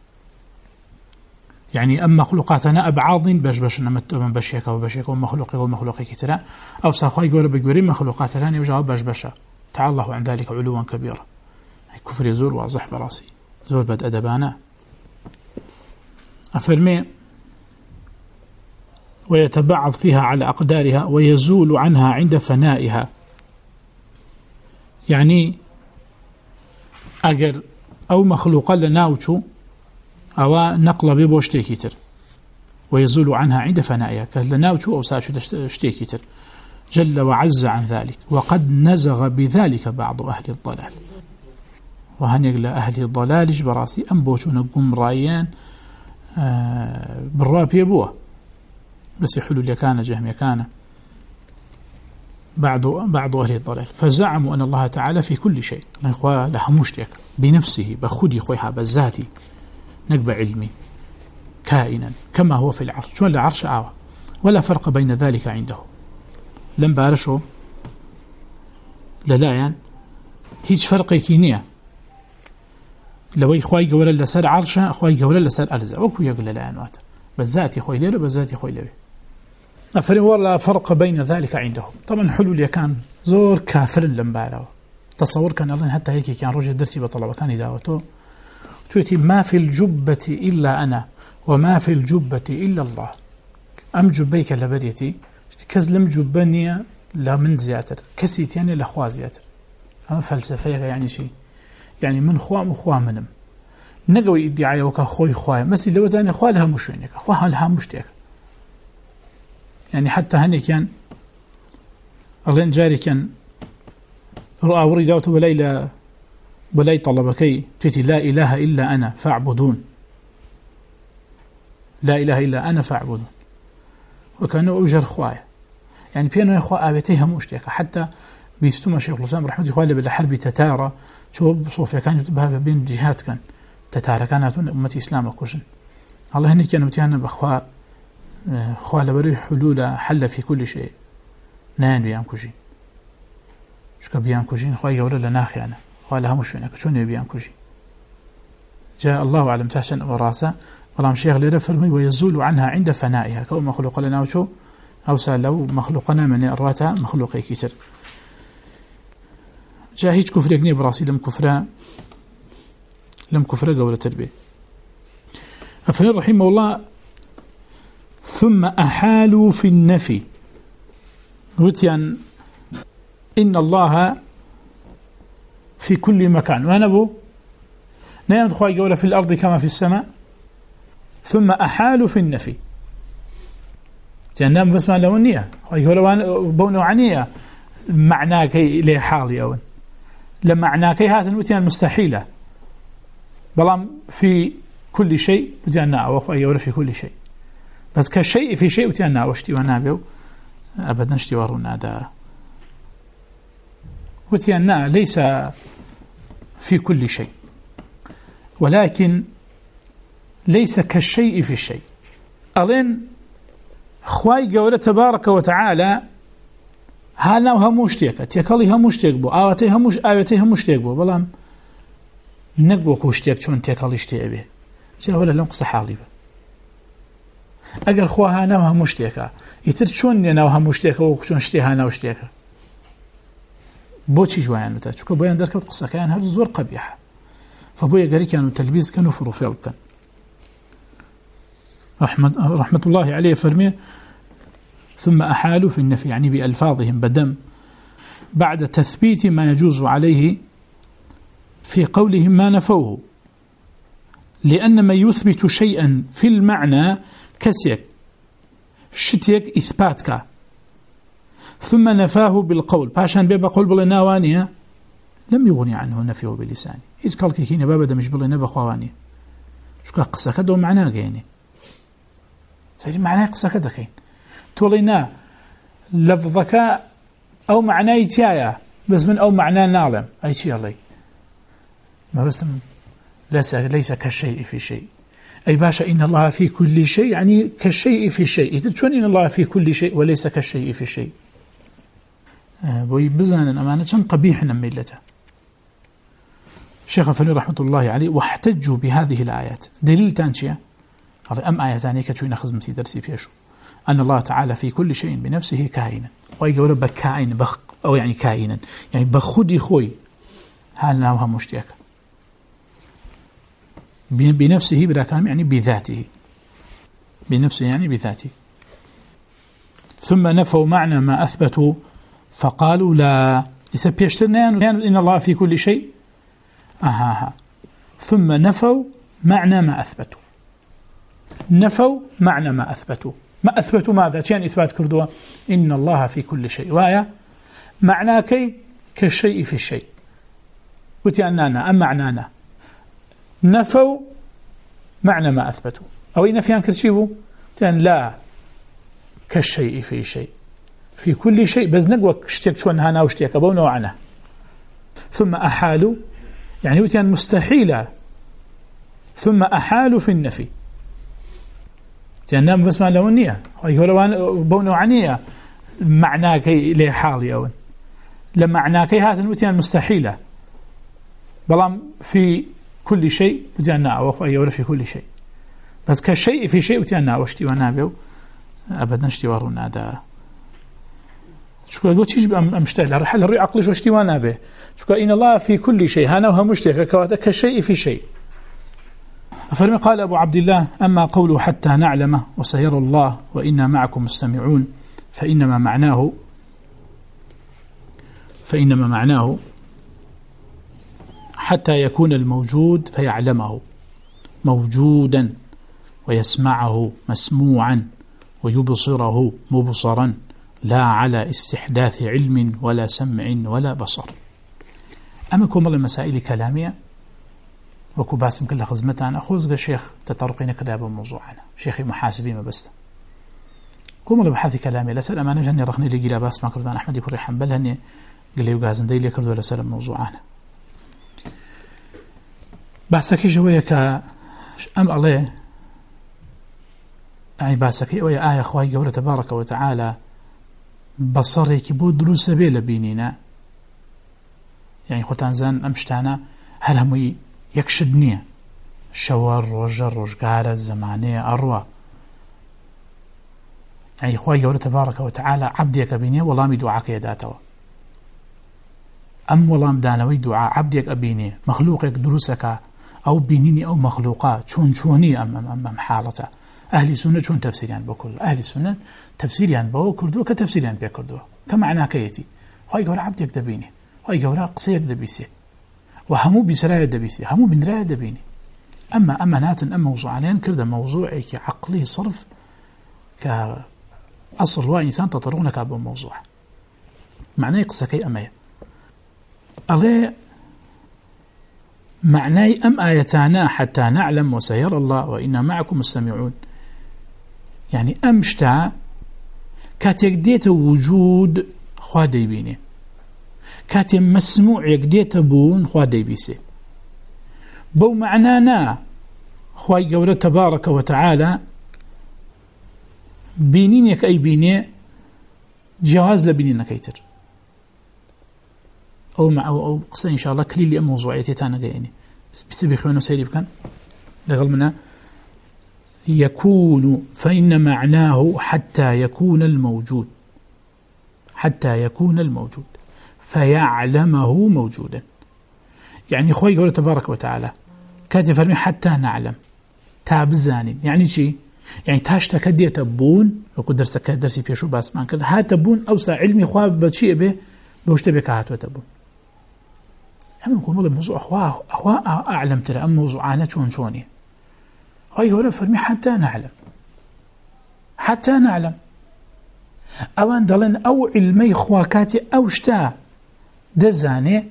يعني أما مخلوقاتنا أبعاض باش باش نمت من بشيك وبشيك ومخلوق ومخلوق كتير أو ساخواي جور بجوري مخلوقاتنا وجواب باش بشا تعالى الله عن ذلك علوا كبيرا كفر يزور واضح براسي زور بد أدبانا أفرمي ويتبعض فيها على أقدارها ويزول عنها عند فنائها يعني أجر أو مخلوقا لناوتشو أو نقل ببوشتيكيتر ويزول عنها عند فنائها كلناوتشو أو ساشو شتيكيتر جل وعز عن ذلك وقد نزغ بذلك بعض أهل الضلال وهنيق أهل الضلال براسي أنبوشو نقوم رايان آه بالراب يبوه بس يحلو اللي كان جهم يكان بعض بعض أهل الضلال فزعموا أن الله تعالى في كل شيء نخوا لهمشتك بنفسه بخدي خويها بذاتي نقبع علمي كائنا كما هو في العرش شو العرش آوى ولا فرق بين ذلك عنده لم بارشوا لا يعني هيج فرق كينية لو يخوي جولا لسر عرشه خوي جولا لسر أرزه وكو يقول لا أنواته بذاتي خوي ليله بذاتي خوي ليه أفرين ولا فرق بين ذلك عندهم طبعا حلول كان زور كافر لمبارا تصور كان الله حتى هيك كان رجل درسي بطلبة كان يداوته تويتي ما في الجبة إلا أنا وما في الجبة إلا الله أم جبيك لبريتي كزلم جبنية لا من زياتر كسيت يعني لأخوة زياتر أما فلسفة يعني شيء يعني من خوام وخوام منهم نقوي ادعاء وكأخوي خوام بس لو ثاني أخوة لها مشينك أخوة لها مشتيك يعني حتى هني كان الله جاري كان رأى ورداوته بليلة بلي طلبكي تتي لا إله إلا أنا فاعبدون لا إله إلا أنا فاعبدون وكانوا أجر خوايا يعني بينه إخوة آبتيها مشتيك حتى بيستمع شيخ الإسلام رحمه الله عليه بالحرب تتارى شو بصوفيا كان يتبها بين جهات كان تتارى كانت أمة إسلام كوشن الله هني كانوا متيانا بأخوة خواه لبري حلول حل في كل شيء نان بيان كوجين شكا بيان كوجين خواه يقول لناخي أنا خواه لها مشونك شون بيان كوجين جاء الله أعلم تحسن وراسة والله شيخ ليرى فرمي ويزول عنها عند فنائها كو مخلوق لنا وشو أو سالو مخلوقنا من أرواتها مخلوقي كتر جاء هيج كفر يقني براسي لم كفر لم كفر قولة تربية أفنين رحمه الله ثم أحالوا في النفي وتيان إن الله في كل مكان ونبو نعم تخوي قولة في الأرض كما في السماء ثم أحالوا في النفي جنام بس ما لونية خوي قولة بونو عنية معناك ليه حالي أون لما معناك هذا وتيان مستحيلة بلام في كل شيء وتيان نعم وخوي قولة في كل شيء بس كشيء في شيء وتيانا واشتي ونابيو أبدا اشتي ورونا دا وتيانا ليس في كل شيء ولكن ليس كالشيء في الشيء ألين خواي قولة تبارك وتعالى هانا وهموشتيك تيكالي هموشتيك بو آواتي هموش آواتي هموشتيك بو بلام نقبو كوشتيك چون تيكالي اشتيك بي جاء ولا لنقص حالي بي اگر خواها نوها مشتێکە ئیتر چۆن نێناوها مشتێکە و چۆن شتێ هاناو شتێکە بۆچی جوایان بتە چونکە بۆیان دەرکەوت قسەکەیان هەر زۆر قەبیحە فبۆیە گەریکیان و تەلبیز کەن و فڕوفێڵ بکەن رحمة الله عليه فرمي ثم أحالوا في النفي يعني بألفاظهم بدم بعد تثبيت ما يجوز عليه في قولهم ما نفوه لأن من يثبت شيئا في المعنى كسيك شتيك إثباتك ثم نفاه بالقول باشان بيبا قول بلا ناوانية لم يغني عنه نفيه بلسانه إذ قال كيكين بابا دمش بلا نبا خوانية شو قصة كده ومعناه يعني سيدي معناه قصة كده كين تولينا لفظك أو معناه يتيايا بس من أو معناه نعلم أي شيء الله ما بس ليس ليس كالشيء في شيء أي باشا إن الله في كل شيء يعني كالشيء في شيء إذا شون إن الله في كل شيء وليس كالشيء في شيء بوي بزانا أمانة قبيح ملته الشيخ فلي رحمة الله عليه واحتجوا بهذه الآيات دليل تانشية قال أم آية ثانية كتشوي نخذ متي درسي بيشو أن الله تعالى في كل شيء بنفسه كائنا ويقول بكائن بخ أو يعني كائنا يعني بخدي خوي هالنا وها مشتيك بنفسه بلا كلام يعني بذاته بنفسه يعني بذاته ثم نفوا معنى ما أثبتوا فقالوا لا يسبيشتنا إن الله في كل شيء أها ثم نفوا معنى ما أثبتوا نفوا معنى ما أثبتوا ما أثبتوا ماذا كان إثبات كردوا إن الله في كل شيء وآية معنى كي كالشيء في الشيء وتأنانا أم معنانا نفوا معنى ما أثبتوا أو نفيان كتشيبوا تأن لا كالشيء في شيء في كل شيء بس نقوى اشتيك شوان هانا واشتيك أبونا وعنه ثم أحالوا يعني وتأن مستحيلة ثم أحالوا في النفي تأن بس ما لونية يقولوا بونا وعنية معناك ليه حالي أون لما معناك هذا وتأن مستحيلة بلام في كل شيء وتأننا وأخوة ولا في كل شيء بس كشيء في شيء وتأننا واشتي ونابيو أبدا اشتي ورونا دا شو قلت تيجي أمشتهل الرحل الرئي عقلش واشتي ونابيه شو إن الله في كل شيء هانا وها مشتهل كشيء في شيء فلما قال أبو عبد الله أما قوله حتى نعلمه وسيرى الله وإنا معكم مستمعون فإنما معناه فإنما معناه حتى يكون الموجود فيعلمه موجودا ويسمعه مسموعا ويبصره مبصرا لا على استحداث علم ولا سمع ولا بصر أما كم المسائل كلامية وكو باسم كل خزمتان أخوزق الشيخ تطرقين كذاب موضوعنا شيخي محاسبي ما بس كم البحث كلامي لسأل أما نجني رخني لي قلا باس ما كردان أحمد يكون ريحان بل هني قل لي وقازن دي لي كردو لسأل موضوعنا بحثك جويك أم الله أي بحثك ويا آية أخوي قوله تبارك وتعالى بصرك بود دروس بيلا بينينا يعني خوتان زان أمشتانا هل هم يكشدني شوار رجر رجقارة الزمانية أروى يعني أخوي قوله تبارك وتعالى عبدك بيني والله مدعاك يداتوا أم والله مدانوي دعاء عبدك أبيني مخلوقك دروسك أو بينيني أو مخلوقات شون شوني أم أم أم حالته أهل سنة شون تفسيريان بكل أهل سنة تفسيريان بو كردو كتفسيريان بكردو كمعنى كيتي هاي قول عبدك دبيني هاي قول قصيك دبيسي وهمو بسرايا دبيسي همو بنرايا دبيني أما أما ناتن أما موضوعين كردا موضوعي عقلي صرف كأصل وإنسان تطرونك أبو موضوع معنى قصكي أما الله معناي أم آيتانا حتى نعلم وسيرى الله وإنا معكم مستمعون يعني أمشتا كات يقديت وجود خوا ديبيني كات مسموع يقديت بون خوا ديبيسي بو معنانا خوا يقول تبارك وتعالى بينينك أي بيني جواز لبينينا كيتر أو مع أو, أو قصة إن شاء الله كل اللي موضوعيتي تانا جايني بسبب خيانة سيري بكان لغل منا يكون فإن معناه حتى يكون الموجود حتى يكون الموجود فيعلمه موجودا يعني خوي يقول تبارك وتعالى كاتب فرمي حتى نعلم تابزانين يعني شيء يعني تاش تكدي تبون وكو درس درسي بيشو باس مان كذا هاتبون أوسع علمي خواب بشيء به بوشتبك هاتو تبون أما نقول والله موضوع أخوة أخوة أعلم ترى أما موضوعنا شون شوني هاي هو فرمي حتى نعلم حتى نعلم أوان دلن أو علمي خواكاتي أو شتا دزاني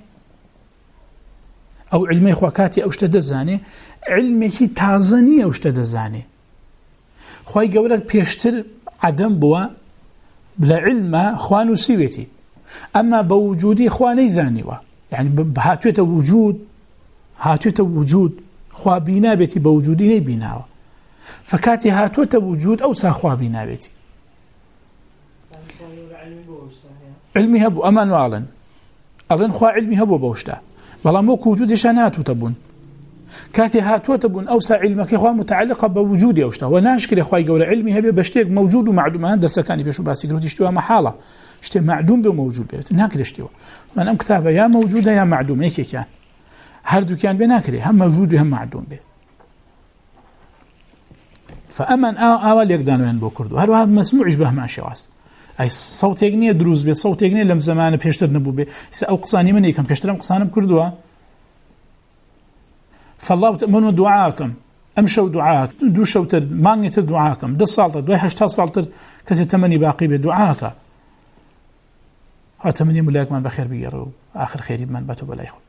أو علمي خواكاتي أو شتا دزاني علمي تازني أو شتا دزاني خواهي قولك بيشتر عدم بوا بلا علم خوانو سيويتي أما بوجودي خواني زانيوا يعني هاتوية وجود هاتوية وجود خوا بينا بيتي بوجودي نبيناوا فكاتي هاتوية وجود أو ساخوا بينا بيتي علمي هبو أمان وعلن أظن خوا علمي هبو بوشتا بلا موك وجودي شاناتو تبون كاتي هاتوية تبون أو سا علمك خوا متعلقة بوجودي أوشتا وناشكر يا خواي قول علمي هبو بشتيك موجود ومعدوم هذا سكاني بيشو باسي قلت اشتوها محالة اشتي معدوم بموجود بيت ناكل اشتوها من أم كتابة يا موجودة يا معدوم هيك كان هردو كان بناكله هم موجود هم معدوم به فأمن أول يقدانو ين بوكردو هل هذا مسموع يشبه مع شواس أي صوت يغني دروز به صوت يغني لم زمان بيشتر نبو به أو قصاني مني كم بيشترم قصانم كردوها فالله تأمنوا دعاءكم أمشوا دعاءك دو شوتر مانيتر دعاءكم ده صالتر دو هشتا صالتر كسي تمني باقي بدعاءك ها تمني ملاك من بخير بيرو آخر خيري من باتوا بلا يخو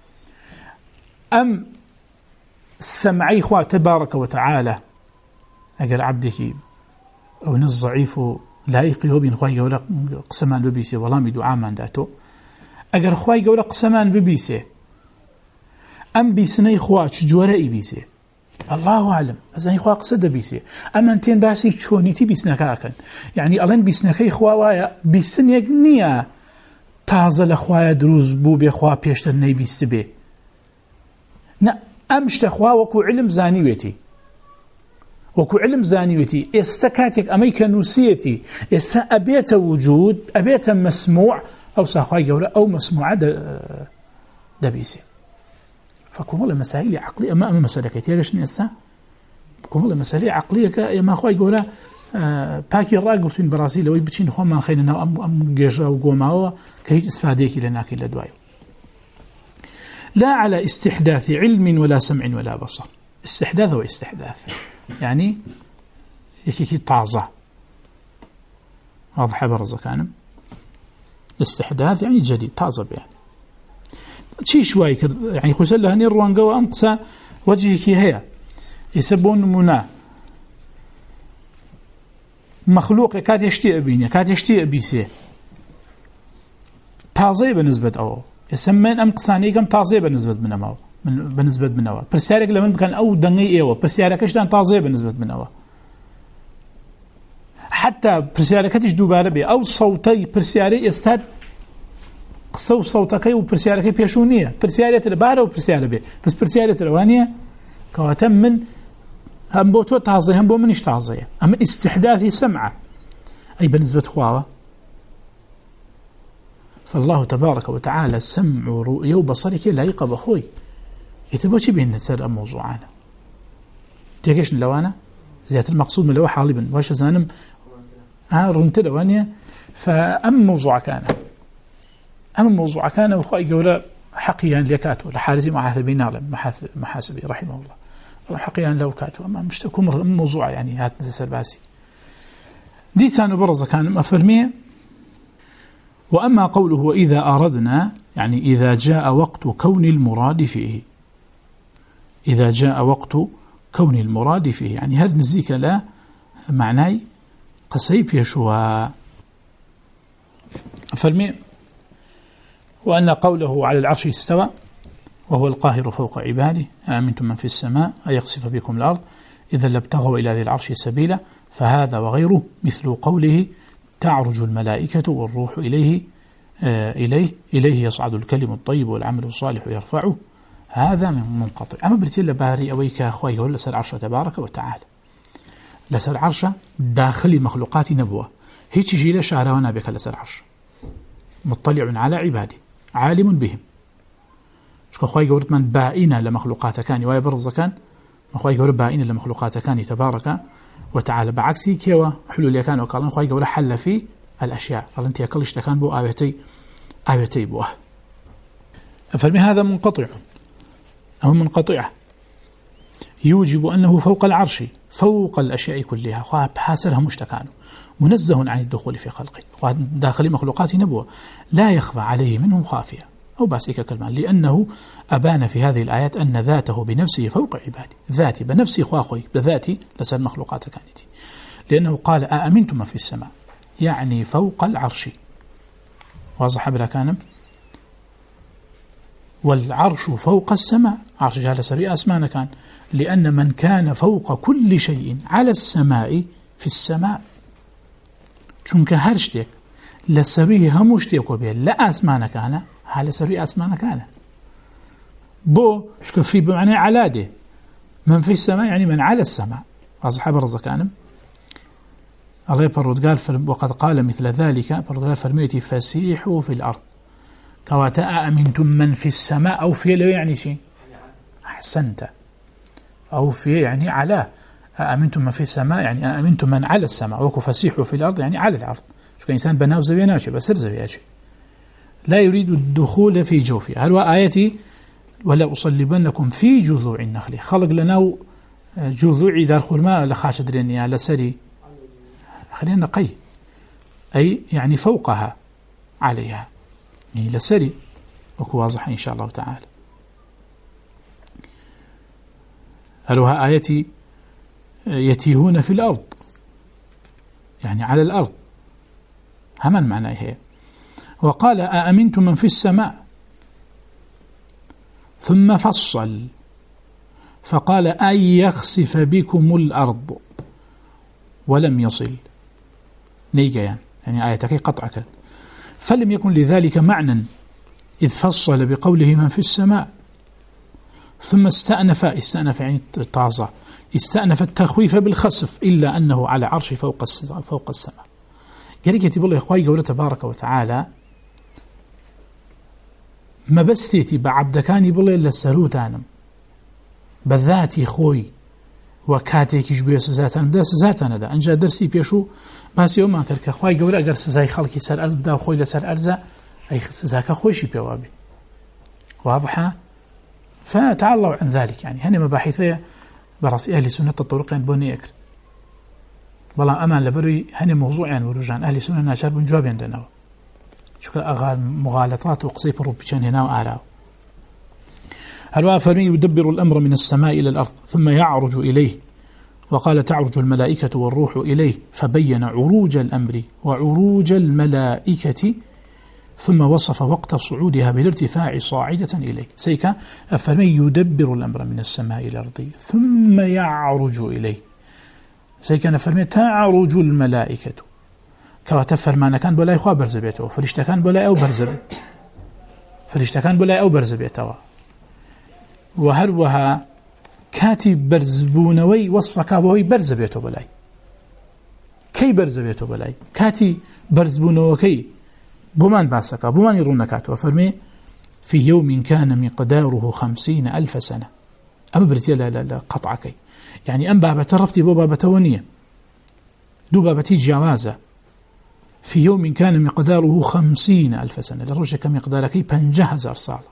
أم سمعي خواه تبارك وتعالى أقل عبدك أو نص ضعيف لايقي هو بين خواه يقول قسمان ببيسي والله دعاء من داتو أقل خواه يقول قسمان ببيسي أم بيسني خواه جورئي بيسي الله أعلم أزاني خواه قصد بيسي أما انتين باسي چونيتي بيسنكاكن يعني ألان بيسنكي خواه وايا بيسن يقنية تازل خواه دروز بو بي خواه بيشتر ني بيست بي نا أمشت خواه وكو علم زانيويتي وكو علم زانيويتي استكاتك أميك نوسيتي استا أبيت وجود أبيت مسموع أو ساخواه قولا أو مسموع دبيسي فكون والله مسائل عقلية ما أما مسألة كتير إيش نيستا كون والله مسائل عقلية كا ما أخوي يقوله باكي راجل في البرازيل لو يبتشين خو ما خيرنا أم أم جيجا وقوماوا كهيج استفاديك لناك إلا دوايو لا على استحداث علم ولا سمع ولا بصر استحداث واستحداث يعني يكي طازة واضح برزة كان استحداث يعني جديد طازة يعني شيء شوي يعني خسل هني الروانجا وأنقصى وجهك هي يسبون منا مخلوق كاد يشتي بيني كاد يشتي بيسه تعظيم بالنسبة أو يسمين أم قصاني كم تعظيم بالنسبة منه من بالنسبة منه برسالك لمن كان أو دنيا إيوه برسالك إيش دان تعظيم بالنسبة منه حتى برسالك تيجي دوباره بي أو صوتي برسالي يستاد قصو صوتك وبرسالك بيشونية برسالة البارة وبرسالة بي بس برسالة الوانية كواتم من هم بوتو تعظي هم بو منش تعظي أما استحداثي سمعة أي بالنسبة خواوة فالله تبارك وتعالى السمع ورؤية وبصرك لا يقب أخوي يتبوشي بين نسر موضوعانا تيكيش اللوانا زيادة المقصود من اللواء حالبا واش زانم ها رنت لوانية فأم موضوع كان أم الموضوع كان وخوي يقول حقيا لكاتو لحارزي محاسبي نعلم محاسبي رحمه الله والله حقيا لو كاتو أما مش تكون موضوع يعني هات نسر باسي دي ثاني برزة كان أفرميه وأما قوله وإذا أردنا يعني إذا جاء وقت كون المراد فيه إذا جاء وقت كون المراد فيه يعني هذا نزيك لا معناي قصيب يشوى فرمي وأن قوله على العرش استوى وهو القاهر فوق عباده أأمنتم من في السماء أن يقصف بكم الأرض إذا لابتغوا إلى ذي العرش سبيلا فهذا وغيره مثل قوله تعرج الملائكة والروح إليه آه إليه إليه يصعد الكلم الطيب والعمل الصالح يرفعه هذا من منقطع أما برتيل باري أويك أخوي يقول لسر عرش تبارك وتعالى لسر عرش داخل مخلوقات نبوة هيك جيل شعرنا بك لسر عرش مطلع على عباده عالم بهم شكو أخوي يقول من بائنا لمخلوقات كان ويبرز كان أخوي يقول بائنا لمخلوقات كان تبارك وتعالى بعكسي كيوا حلول يكان وقال أخوي يقول حل في الأشياء قال أنت يكلش تكان بو آيتي آيتي بوه فالمي هذا منقطع أو منقطعة يوجب أنه فوق العرش فوق الأشياء كلها خواه بحاسرها مشتكانه منزه عن الدخول في خلقه خواه داخل مخلوقات نبوة لا يخفى عليه منهم خافية أو باسيك كلمان لأنه أبان في هذه الآيات أن ذاته بنفسه فوق عباده ذاتي بنفسي خواخوي بذاتي لسر مخلوقات كانتي لأنه قال أأمنتم من في السماء يعني فوق العرش واضح بلا كان والعرش فوق السماء عرش جالس رئي أسمان كان لأن من كان فوق كل شيء على السماء في السماء چونك هرشتك لسروي هموشتك وبيه لا أسمان كان على سروي أسمان كان بو شكو في بمعنى علاده من في السماء يعني من على السماء أصحاب الرزا كانم الله يبرد قال وقد قال مثل ذلك برد قال فرميتي فسيحوا في الأرض كواتا أأمنتم من في السماء أو في لو يعني شيء أحسنت أو في يعني على أأمنتم من في السماء يعني أأمنتم من على السماء وكو فسيحوا في الأرض يعني على الأرض شو كإنسان بناو زبيناشي بسر زبيناشي لا يريد الدخول في جوفي هل آيتي ولا أصلبنكم في جذوع النخل خلق لنا جذوع دار خلماء لخاش درينيا لسري خلينا نقي أي يعني فوقها عليها يعني لسري وكو واضح إن شاء الله تعالى هلوها آيتي يتيهون في الأرض يعني على الأرض همان معناه هي وقال أأمنتم من في السماء ثم فصل فقال أن يخسف بكم الأرض ولم يصل نيجيان يعني آيتك قطعك فلم يكن لذلك معنى إذ فصل بقوله من في السماء ثم استأنف استأنف يعني طازة استأنف التخويف بالخسف إلا أنه على عرش فوق فوق السماء قال يتي بالله إخوائي قوله تبارك وتعالى ما بستيتي بعبدكاني بالله إلا السروتانم بذاتي خوي وكاتيكيش بيس ذاتان داس ذاتان دا أنجا درسي بيشو بس يوم ما كرك إخوائي قوله أقر سزاي خلقي سر أرز بدا خوي لسر أرزا أي سزاك خويشي بيوابي واضحة فتعالوا عن ذلك يعني هنا مباحثية برأس أهل سنة الطرقين بني أكرد والله أمان لبروي هنا موضوعين ورجعان أهل سنة ناشر بن جواب عندنا شو أغال مغالطات وقصيب الربيشان هنا وآلاو هل فرمي يدبر الأمر من السماء إلى الأرض ثم يعرج إليه وقال تعرج الملائكة والروح إليه فبين عروج الأمر وعروج الملائكة ثم وصف وقت صعودها بالارتفاع صاعدة إليه سيكا أفرمي يدبر الأمر من السماء إلى الأرض ثم يعرج إليه سيكا أفرمي تعرج الملائكة كواتفر ما كان بلا يخوا برزبيته فرشتا كان بلا أو برزب فرشتا كان بلا أو برزبيته وهروها كاتي برزبونوي وصفك وهي برزبيته بلاي كي برزبيته بلاي كاتي برزبونوكي بمان باسكا بمان يرونكاتو فرمي في يوم كان مقداره خمسين ألف سنة أما برتيا لا لا لا قطعكي يعني أم بابا ترفتي بو بابا تونية دو بابا تيجي جوازة في يوم كان مقداره خمسين ألف سنة لرجع كمقداركي بنجه هزار صالة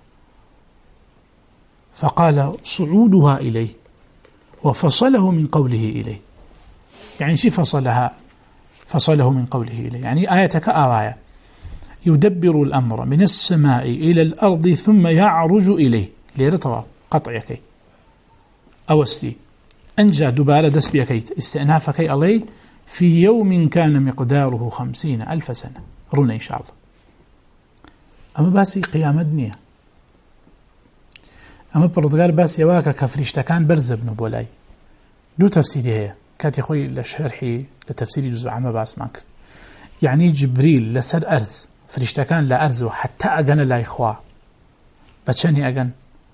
فقال صعودها إليه وفصله من قوله إليه يعني شي فصلها فصله من قوله إليه يعني آيتك آية يدبر الأمر من السماء إلى الأرض ثم يعرج إليه ليرتوى قطعكي أوستي أنجا دبالة دسبيكي استئنافكي عليه في يوم كان مقداره خمسين ألف سنة رونا إن شاء الله أما باسي قيام الدنيا أما بردقال باسي واكا كفريشتكان برزبنو بولاي دو تفسيري هي كاتي خوي لشرحي لتفسيري جزء عما باس مانك يعني جبريل لسر أرز فريشتكان لا أرزو حتى أغن لا إخوة بچني أغن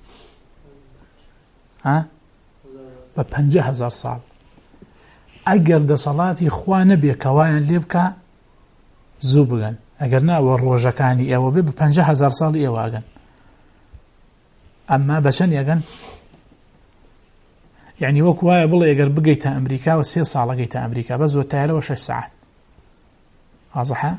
ها بپنجه هزار سال اگر د صلاتي خوا نبي كواين ليبكا زوبغن اگر نا وروجكاني او به پنجه هزار سال اي واغن اما بچني اغن يعني وكوايا بالله اگر بقيت امريكا وسي صال لقيت امريكا بس وتايره وشش ساعات واضحه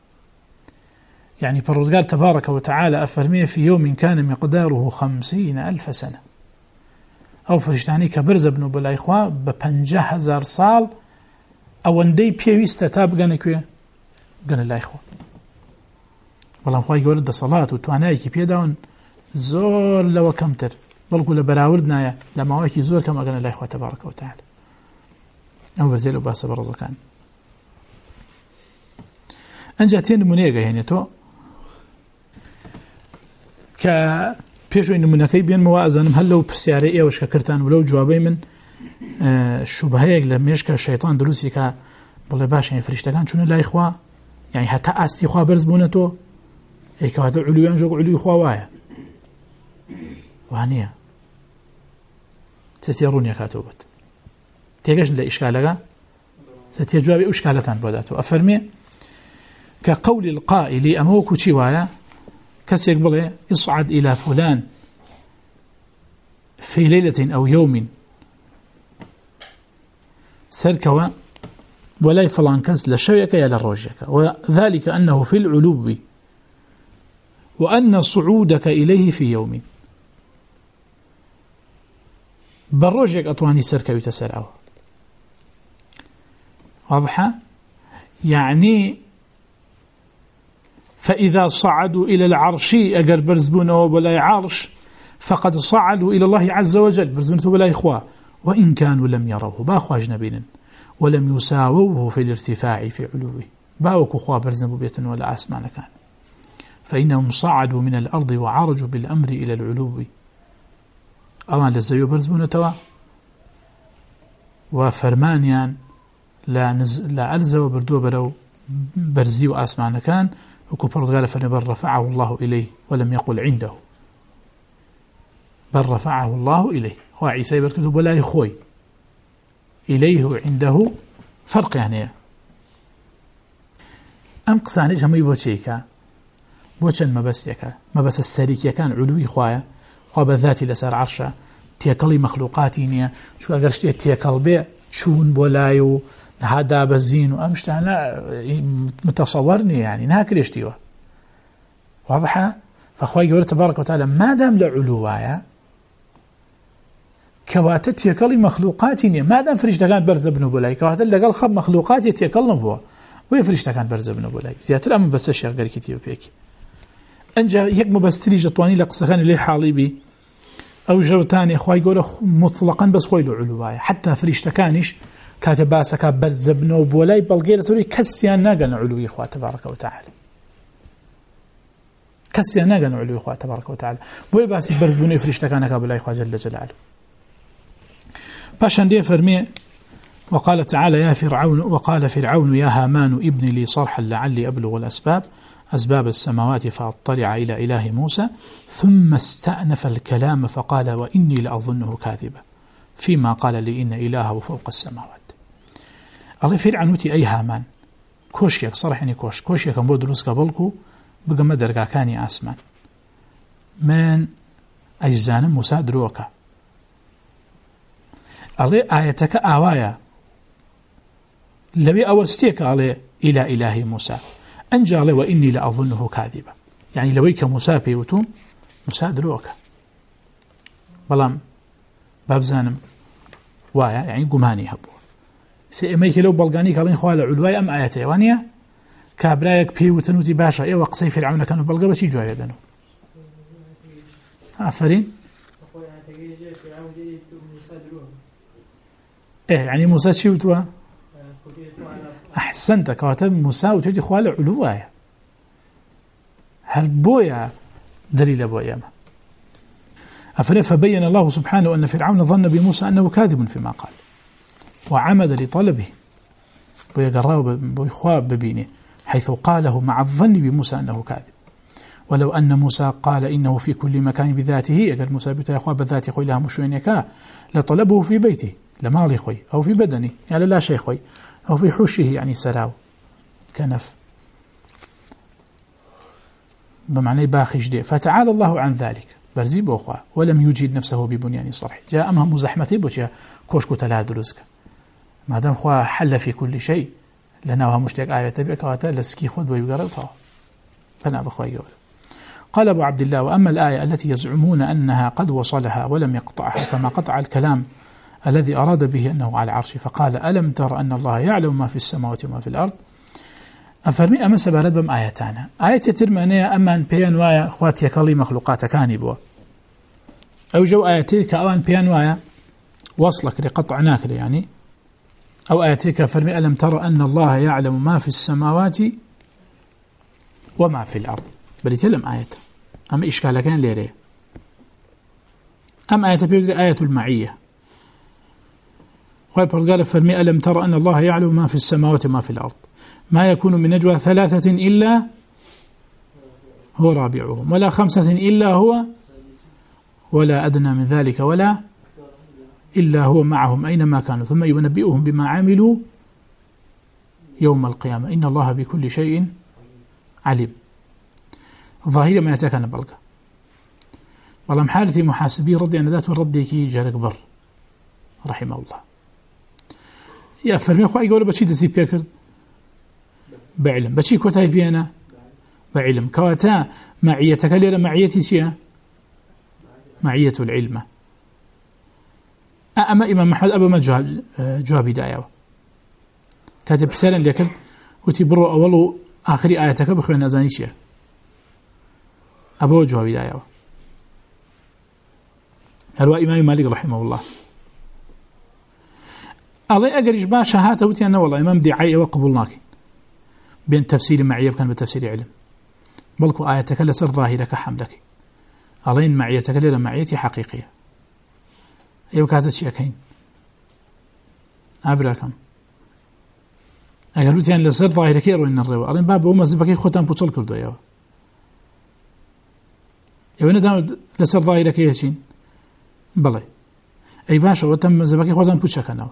يعني فرزقال تبارك وتعالى أفرمي في يوم كان مقداره خمسين ألف سنة أو فرشتاني كبرز ابن بلا إخوة بپنجه هزار سال أوندي بيويستا تابقان كوية قان الله إخوة والله خواهي قولد دا صلاة وتواناي كي بيداون زور لو كمتر بلقوا لبراوردنا لما واكي زور كما قان الله إخوة تبارك وتعالى أو برزيل وباسا برزقان أنجاتين منيقة يعني تو ك بيشو إن منكي بين موازنم هل لو برسياري إيه وش كرتان ولو جوابي من شبهيك لميشك الشيطان دروسي كا بالله باش يعني فريشتكان شنو لا إخوة يعني حتى أستي إخوة برز بونتو إيه كهذا علويان جوق علوي إخوة وايا وهنيا ستيرون يا كاتوبت تيجش لإشكالك ستيجوابي إشكالتان بوداتو أفرمي كقول القائل أموك تشوايا كسيك بلي اصعد إلى فلان في ليلة أو يوم سركوا ولا فلان كنس لشويك يا للروجك وذلك أنه في العلو وأن صعودك إليه في يوم بالروجك أطواني سركوا يتسرعوا واضحة يعني فإذا صعدوا إلى العرش أجر برزبونه ولا عرش فقد صعدوا إلى الله عز وجل برزبونه ولا إخوة وإن كانوا لم يروه باخوا أجنبين ولم يساووه في الارتفاع في علوه باوك أخوة برزبوا بيتن ولا أسمان كان فإنهم صعدوا من الأرض وعرجوا بالأمر إلى العلو أما لزيو برزبونه توا وفرمانيان لا, نز... لا ألزوا بردوا برو برزي وأسمان كان وكفر قال فنبر رفعه الله إليه ولم يقل عنده بل رفعه الله إليه هو عيسى يبركته ولا يخوي إليه عنده فرق يعني أم قصانيش هم يبوشيكا بوشن ما بس يكا ما بس السريك يكان علوي خوايا خواب الذاتي لسار عرشة تيكلي مخلوقاتي نيا شو أقرشتي تيكل بيع شون بولايو هذا بزين وأمشت أنا متصورني يعني ناكريشتيوه واضحة فأخوي يقول تبارك وتعالى ما دام لعلوايا كواتت يكلي مخلوقاتي ما دام فريشتا كانت برز ابن بولاي كواتت لقال خب مخلوقاتي يتيكلن بوا وهي فريشتا كانت برز ابن بولاي زيادة أما بس الشيء غير كتير بيك أنجا يك مبستري جطواني لقصخان اللي حاليبي أو جو تاني أخوي يقول مطلقا بس خوي لعلوايا حتى فريشتا كانش كاتباسك برزبنا وبولاي بلغير سوري كسيان ناقن علوي إخوة تبارك وتعالى كسيان ناقن علوي إخوة تبارك وتعالى بوي باسي برزبنا يفرشتكانك بولاي إخوة جل جلاله باشان دي فرمي وقال تعالى يا فرعون وقال فرعون يا هامان ابن لي صرحا لعلي أبلغ الأسباب أسباب السماوات فأطلع إلى إله موسى ثم استأنف الكلام فقال وإني لأظنه كاذبا فيما قال لي إن إلهه فوق السماوات الله فرعونتي أي هامان كوشيك صرحني كوش كوشيك أمبو دروس قبلكو بقى مدرقا كاني أسمان من أجزان موسى دروكا الله آيتك آوايا لبي أوستيك الله إلى إله موسى أنجى الله وإني لأظنه كاذبا يعني لويك موسى بيوتون موسى دروكا بلام بابزانم وايا يعني قماني هبو سيميك لو بلغاني كالين خوال علواي أم آياتي وانيا كابرايك بيوتنوتي باشا إيه وقصي فرعون كانوا بلغا بشي جوايا دانو آفرين إيه يعني موسى تشيوتوا أحسنت كواتب موسى وتجي خوال علواي هل بويا دليل بويا ما أفرين فبين الله سبحانه أن فرعون ظن بموسى أنه كاذب فيما قال وعمد لطلبه ويقرأه بإخواب ببينه حيث قاله مع الظن بموسى أنه كاذب ولو أن موسى قال إنه في كل مكان بذاته قال موسى بيته إخواب بذاته خوي لها مشوينك لطلبه في بيته لمالي خوي أو في بدنه يعني لا شيء خوي أو في حشه يعني سراو كنف بمعنى باخي جديد فتعالى الله عن ذلك برزي بأخوة ولم يجيد نفسه ببنيان صرح جاء أمها مزحمتي بوشيا كوشكو تلاد رزق ما دام خوا حل في كل شيء لنا وها مشتاق آية تبعك واتى لسكي خود ويقرأ طاو فنا بخوا يقول قال أبو عبد الله: وأما الآية التي يزعمون أنها قد وصلها ولم يقطعها كما قطع الكلام الذي أراد به أنه على العرش، فقال: ألم تر أن الله يعلم ما في السماوات وما في الأرض. أفرمي أما سبارد بم آياتانا آية ترمانية أما بيان وايا أخواتي كالي مخلوقات كاني بوا أو جو آياتيك أوان بيان وايا وصلك لقطعناك يعني، أو آياتيك فرمي: ألم تر أن الله يعلم ما في السماوات وما في الأرض. بل يتلم آية أما إشكال كان ليريه. أم آية بيقول آية المعية، قال فرمي: ألم تر أن الله يعلم ما في السماوات وما في الأرض ما يكون من نجوى ثلاثة إلا هو رابعهم ولا خمسة إلا هو ولا أدنى من ذلك ولا إلا هو معهم أينما كانوا ثم ينبئهم بما عملوا يوم القيامة إن الله بكل شيء عليم. ظاهرة ما يتكن بلغة والله محالثي محاسبي رضي أن ذات رديكي جارك بر رحمه الله يا فرمي أخوة يقول بشي دسي بيكر بعلم بشي كوتاي بيانا بعلم كواتا معيتك ليرا معيتي شيئا معية العلم. أما إمام محمد أبا ما جواب, جواب دايا كاتب بسالا لكن وتبرو أولو آخر آياتك بخوة نازاني شيئا أبو جواب دايا هلو إمام مالك رحمه الله الله أقرج باشا هاته وتي أنه والله إمام دعاية وقبولناك بين تفسير معية كان بتفسير علم بلكو آياتك لسر ظاهرك حملك ألين معيتك للا معيتي حقيقية أيوة كاتت شيء كين أبراكم أقول لتي أن لسر ظاهرك يرو إن الروا ألين باب وما زبكي خوتان بوصل كردو أيوة أيوة ندام لسر ظاهرك يشين بلي أي باشا وتم زبكي خوتان بوصل كناو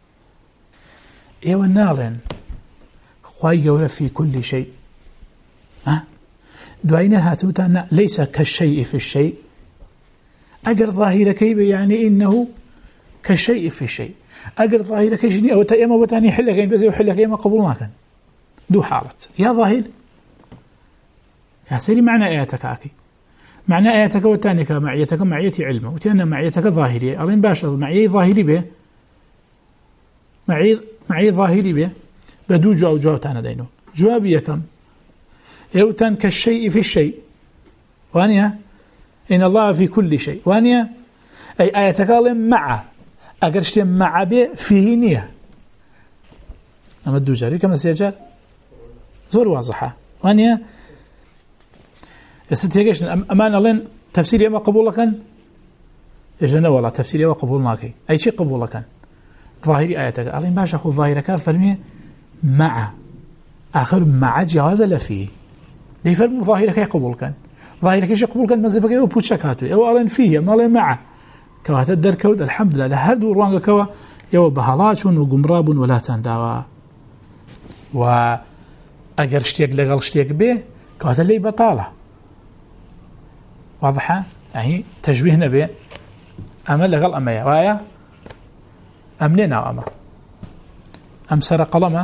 أيوة النالين خواهي قوله في كل شيء ها دعينا هاتوتانا ليس كالشيء في الشيء أقر ظاهرة كيف يعني إنه كالشيء في الشيء أقر ظاهرة كيشني أو تأيما وتاني حلق إن بزي وحلق إيما قبولنا كان دو حالت يا ظاهر يا سيري معنى آياتك آكي معنى آياتك وتاني كمعيتك معيتي علمه وتأنا معيتك ظاهرية أرين باشا معي ظاهري به معي معي ظاهري به بدو جواب جواب تانا دينو جوابي كم يوتن كالشيء في الشيء وانيا إن الله في كل شيء وانيا أي آية تكلم مع أقرشت مع به فيه نية أما الدو جاري كما سيجار زور واضحة وانيا يستيقش أمان الله تفسيري ما قبول كان يجنا والله تفسيري ما قبول ماكي أي شيء قبول كان ظاهري آية تكلم باش أخذ ظاهرك فرمي مع آخر مع جواز لفيه ليه فرم ظاهرك يقبل كان ظاهرك ايش يقبل كان ماذا بقى بوتشكاتو او الان فيه ما له مع كوات الدركود الحمد لله هاد وروانغ كوا يو بهالات وقمراب ولا تنداوا و اجرشتيك لغلشتيك به كوات اللي بطاله واضحه يعني تشبيهنا به اما لغل اما يا وايا امننا اما ام سرق قلمه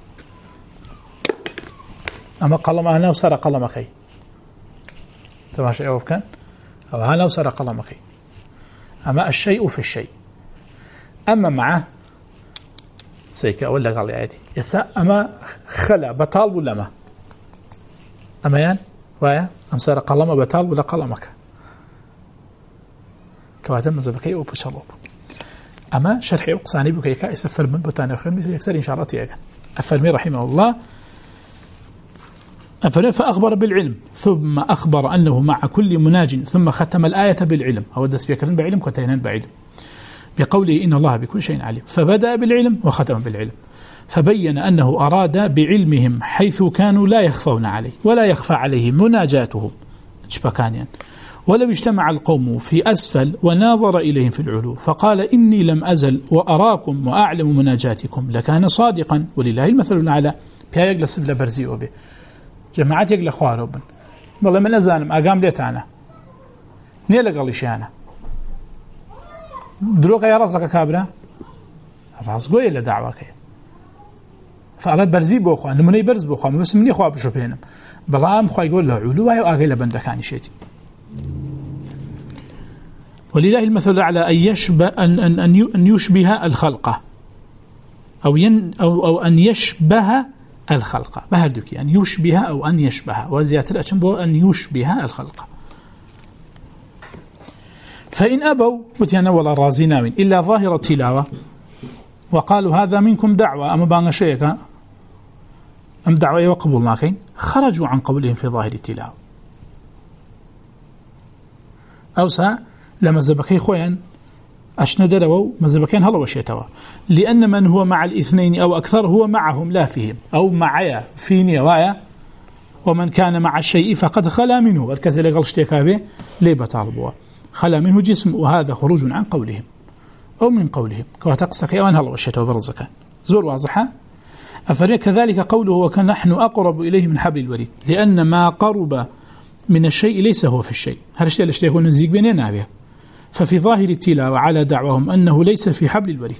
أما قلم أنا وصار قلمك تماشى أو كان أو أنا وصار قلمك أما الشيء في الشيء أما معه سيك أقول لك على آياتي يسا أما خلا بطال ولا ما أما يان ويا أم صار قلم بطال ولا قلمك كواتم زبكي أو بشلوب أما شرح أقصاني بكي كائس فرمن بتاني خميس يكسر إن شاء الله تيجا أفرمي رحمه الله فأخبر بالعلم ثم أخبر أنه مع كل مناج ثم ختم الآية بالعلم أو دس بيكرن بعلم كتينن بعلم بقوله إن الله بكل شيء عليم فبدأ بالعلم وختم بالعلم فبين أنه أراد بعلمهم حيث كانوا لا يخفون عليه ولا يخفى عليهم مناجاتهم شبكانيا ولو اجتمع القوم في أسفل وناظر إليهم في العلو فقال إني لم أزل وأراكم وأعلم مناجاتكم لكان صادقا ولله المثل الأعلى بيا يجلس لبرزيو به جماعات يقل أخواره بن والله من أزانم أقام ليت أنا نيلا قال لي أنا دروك يا رزق كابرة الراس قوي إلا دعوة كي فعلى برزي بوخوا نموني برز بوخوا بس مني خوا بشو بينهم بلام خوا يقول له علو وآقي لبندكاني شيتي. ولله المثل الأعلى أن يشبه أن أن أن يشبه الخلقة أو ين أو أو أن يشبه الخلقة بهردك أن يشبه أو أن يشبه وزيادة الأشبه أن يشبه الخلقة. فإن أبوا وتينول الرازيناوي إلا ظاهر التلاوة وقالوا هذا منكم دعوة أما بان شيئا أم دعوة وقبول ماكين خرجوا عن قولهم في ظاهر التلاوة أوسا لما زبكي خوين أشندروا مزبكين هلا وشيتوا لأن من هو مع الاثنين أو أكثر هو معهم لا فيهم أو معايا في نوايا ومن كان مع الشيء فقد خلا منه والكذا اللي قلشتك به ليه بطالبوا خلا منه جسم وهذا خروج عن قولهم أو من قولهم كواتقصك يوان هلا وشيتوا برزك زور واضحة. أفريق كذلك قوله وكان نحن أقرب إليه من حبل الوريد لأن ما قرب من الشيء ليس هو في الشيء هذا الشيء اللي يكون نزيق بيننا به. ففي ظاهر التلاوة على دعوهم أنه ليس في حبل الوريد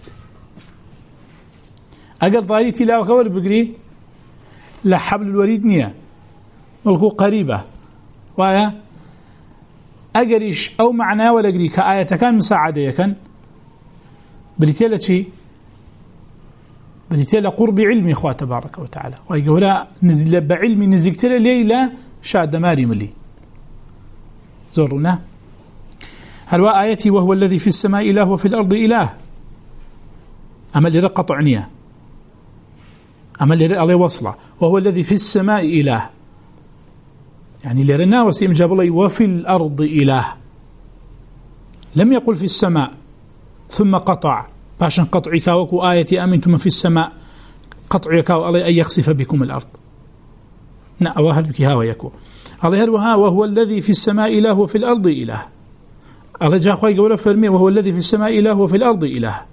أقل ظاهر التلاوة كول بقري لا حبل الوريد نية ملقو قريبة وآية أقريش أو معناه ولا قري كآية كان مساعدة كان بلتيلة شيء بلتيلة قرب علمي إخوة تبارك وتعالى ويقول نزل بعلمي نزلتله ليلة شاد ماري ملي زورنا هل وآيتي وهو الذي في السماء إله وفي الأرض إله أما اللي رقط عنيا أما اللي رأى وصله وهو الذي في السماء إله يعني اللي رنا وسيم جاب الله وفي الأرض إله لم يقل في السماء ثم قطع باشن قطعك وكو آيتي أمنتم في السماء قطعك الله أن يخسف بكم الأرض نعم وهل بك هاو يكو الله هلوها وهو الذي في السماء إله وفي الأرض إله الله جاء أخوي قوله فرمي وهو الذي في السماء إله وفي الأرض إله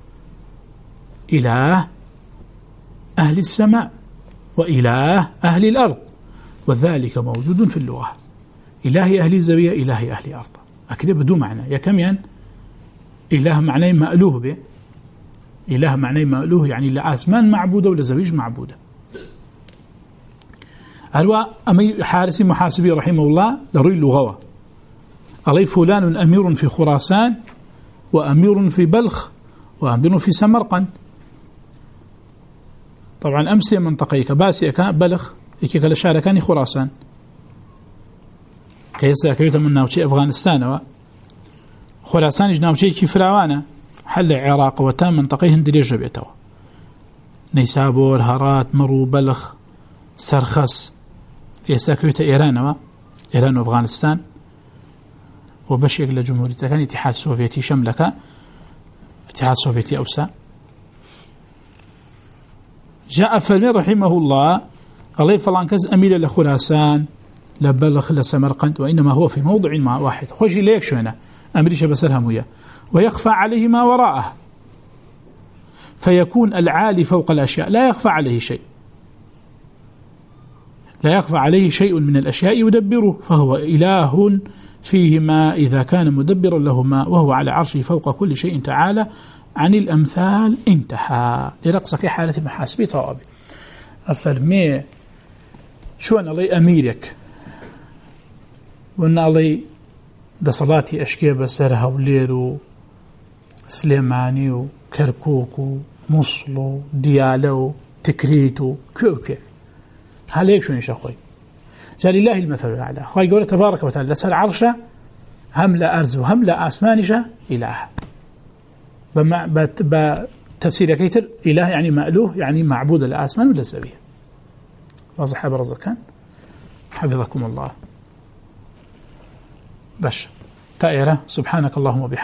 إله أهل السماء وإله أهل الأرض وذلك موجود في اللغة إله أهل الزاوية إله أهل الأرض أكده بدو معنى يا كم ين إله معناه مألوه به إله معناه مألوه يعني لأسمان معبودة ولا زويج معبودة. هلوا أمي حارسي محاسبي رحمه الله لروي اللغوة علي فلان أمير في خراسان وأمير في بلخ وأمير في سمرقند طبعا أمسي منطقيك باسي كان بلخ إيكي كلا شارع كان خراسان كيسا كيوتا من ناوشي أفغانستان خراسان جناوشي كي فراوانا حل عراق وتام منطقي هندري جبيتوا نيسابور هرات مرو بلخ سرخس كيسا كيوتا إيران إيران وأفغانستان وبشيك لجمهورية كان اتحاد سوفيتي شملك اتحاد سوفيتي أوسع جاء فلان رحمه الله الله فلان كز أميل لخراسان لبلخ لسمرقند وإنما هو في موضع ما واحد خوشي ليك شو هنا أمريكا بسرها مويا ويخفى عليه ما وراءه فيكون العالي فوق الأشياء لا يخفى عليه شيء لا يخفى عليه شيء من الأشياء يدبره فهو إله فيهما إذا كان مدبرا لهما وهو على عرشه فوق كل شيء تعالى عن الأمثال انتهى لرقصك حالة محاسبي طوابي أفرمي شو أن الله أميرك وأن الله ده صلاتي أشكي بسرها وليرو سليماني وكركوك ومصلو ديالو تكريتو كوكي هاليك شو نيش أخوي جال الله المثل الأعلى أخوي يقول تبارك وتعالى لسر عرشه هم لا أرز وهم لا أسمانش إله بما بتفسير كيتر إله يعني مألوه يعني معبود الأسمان ولا سبيه واضح برزكان حفظكم الله بش تائرة سبحانك اللهم وبحمدك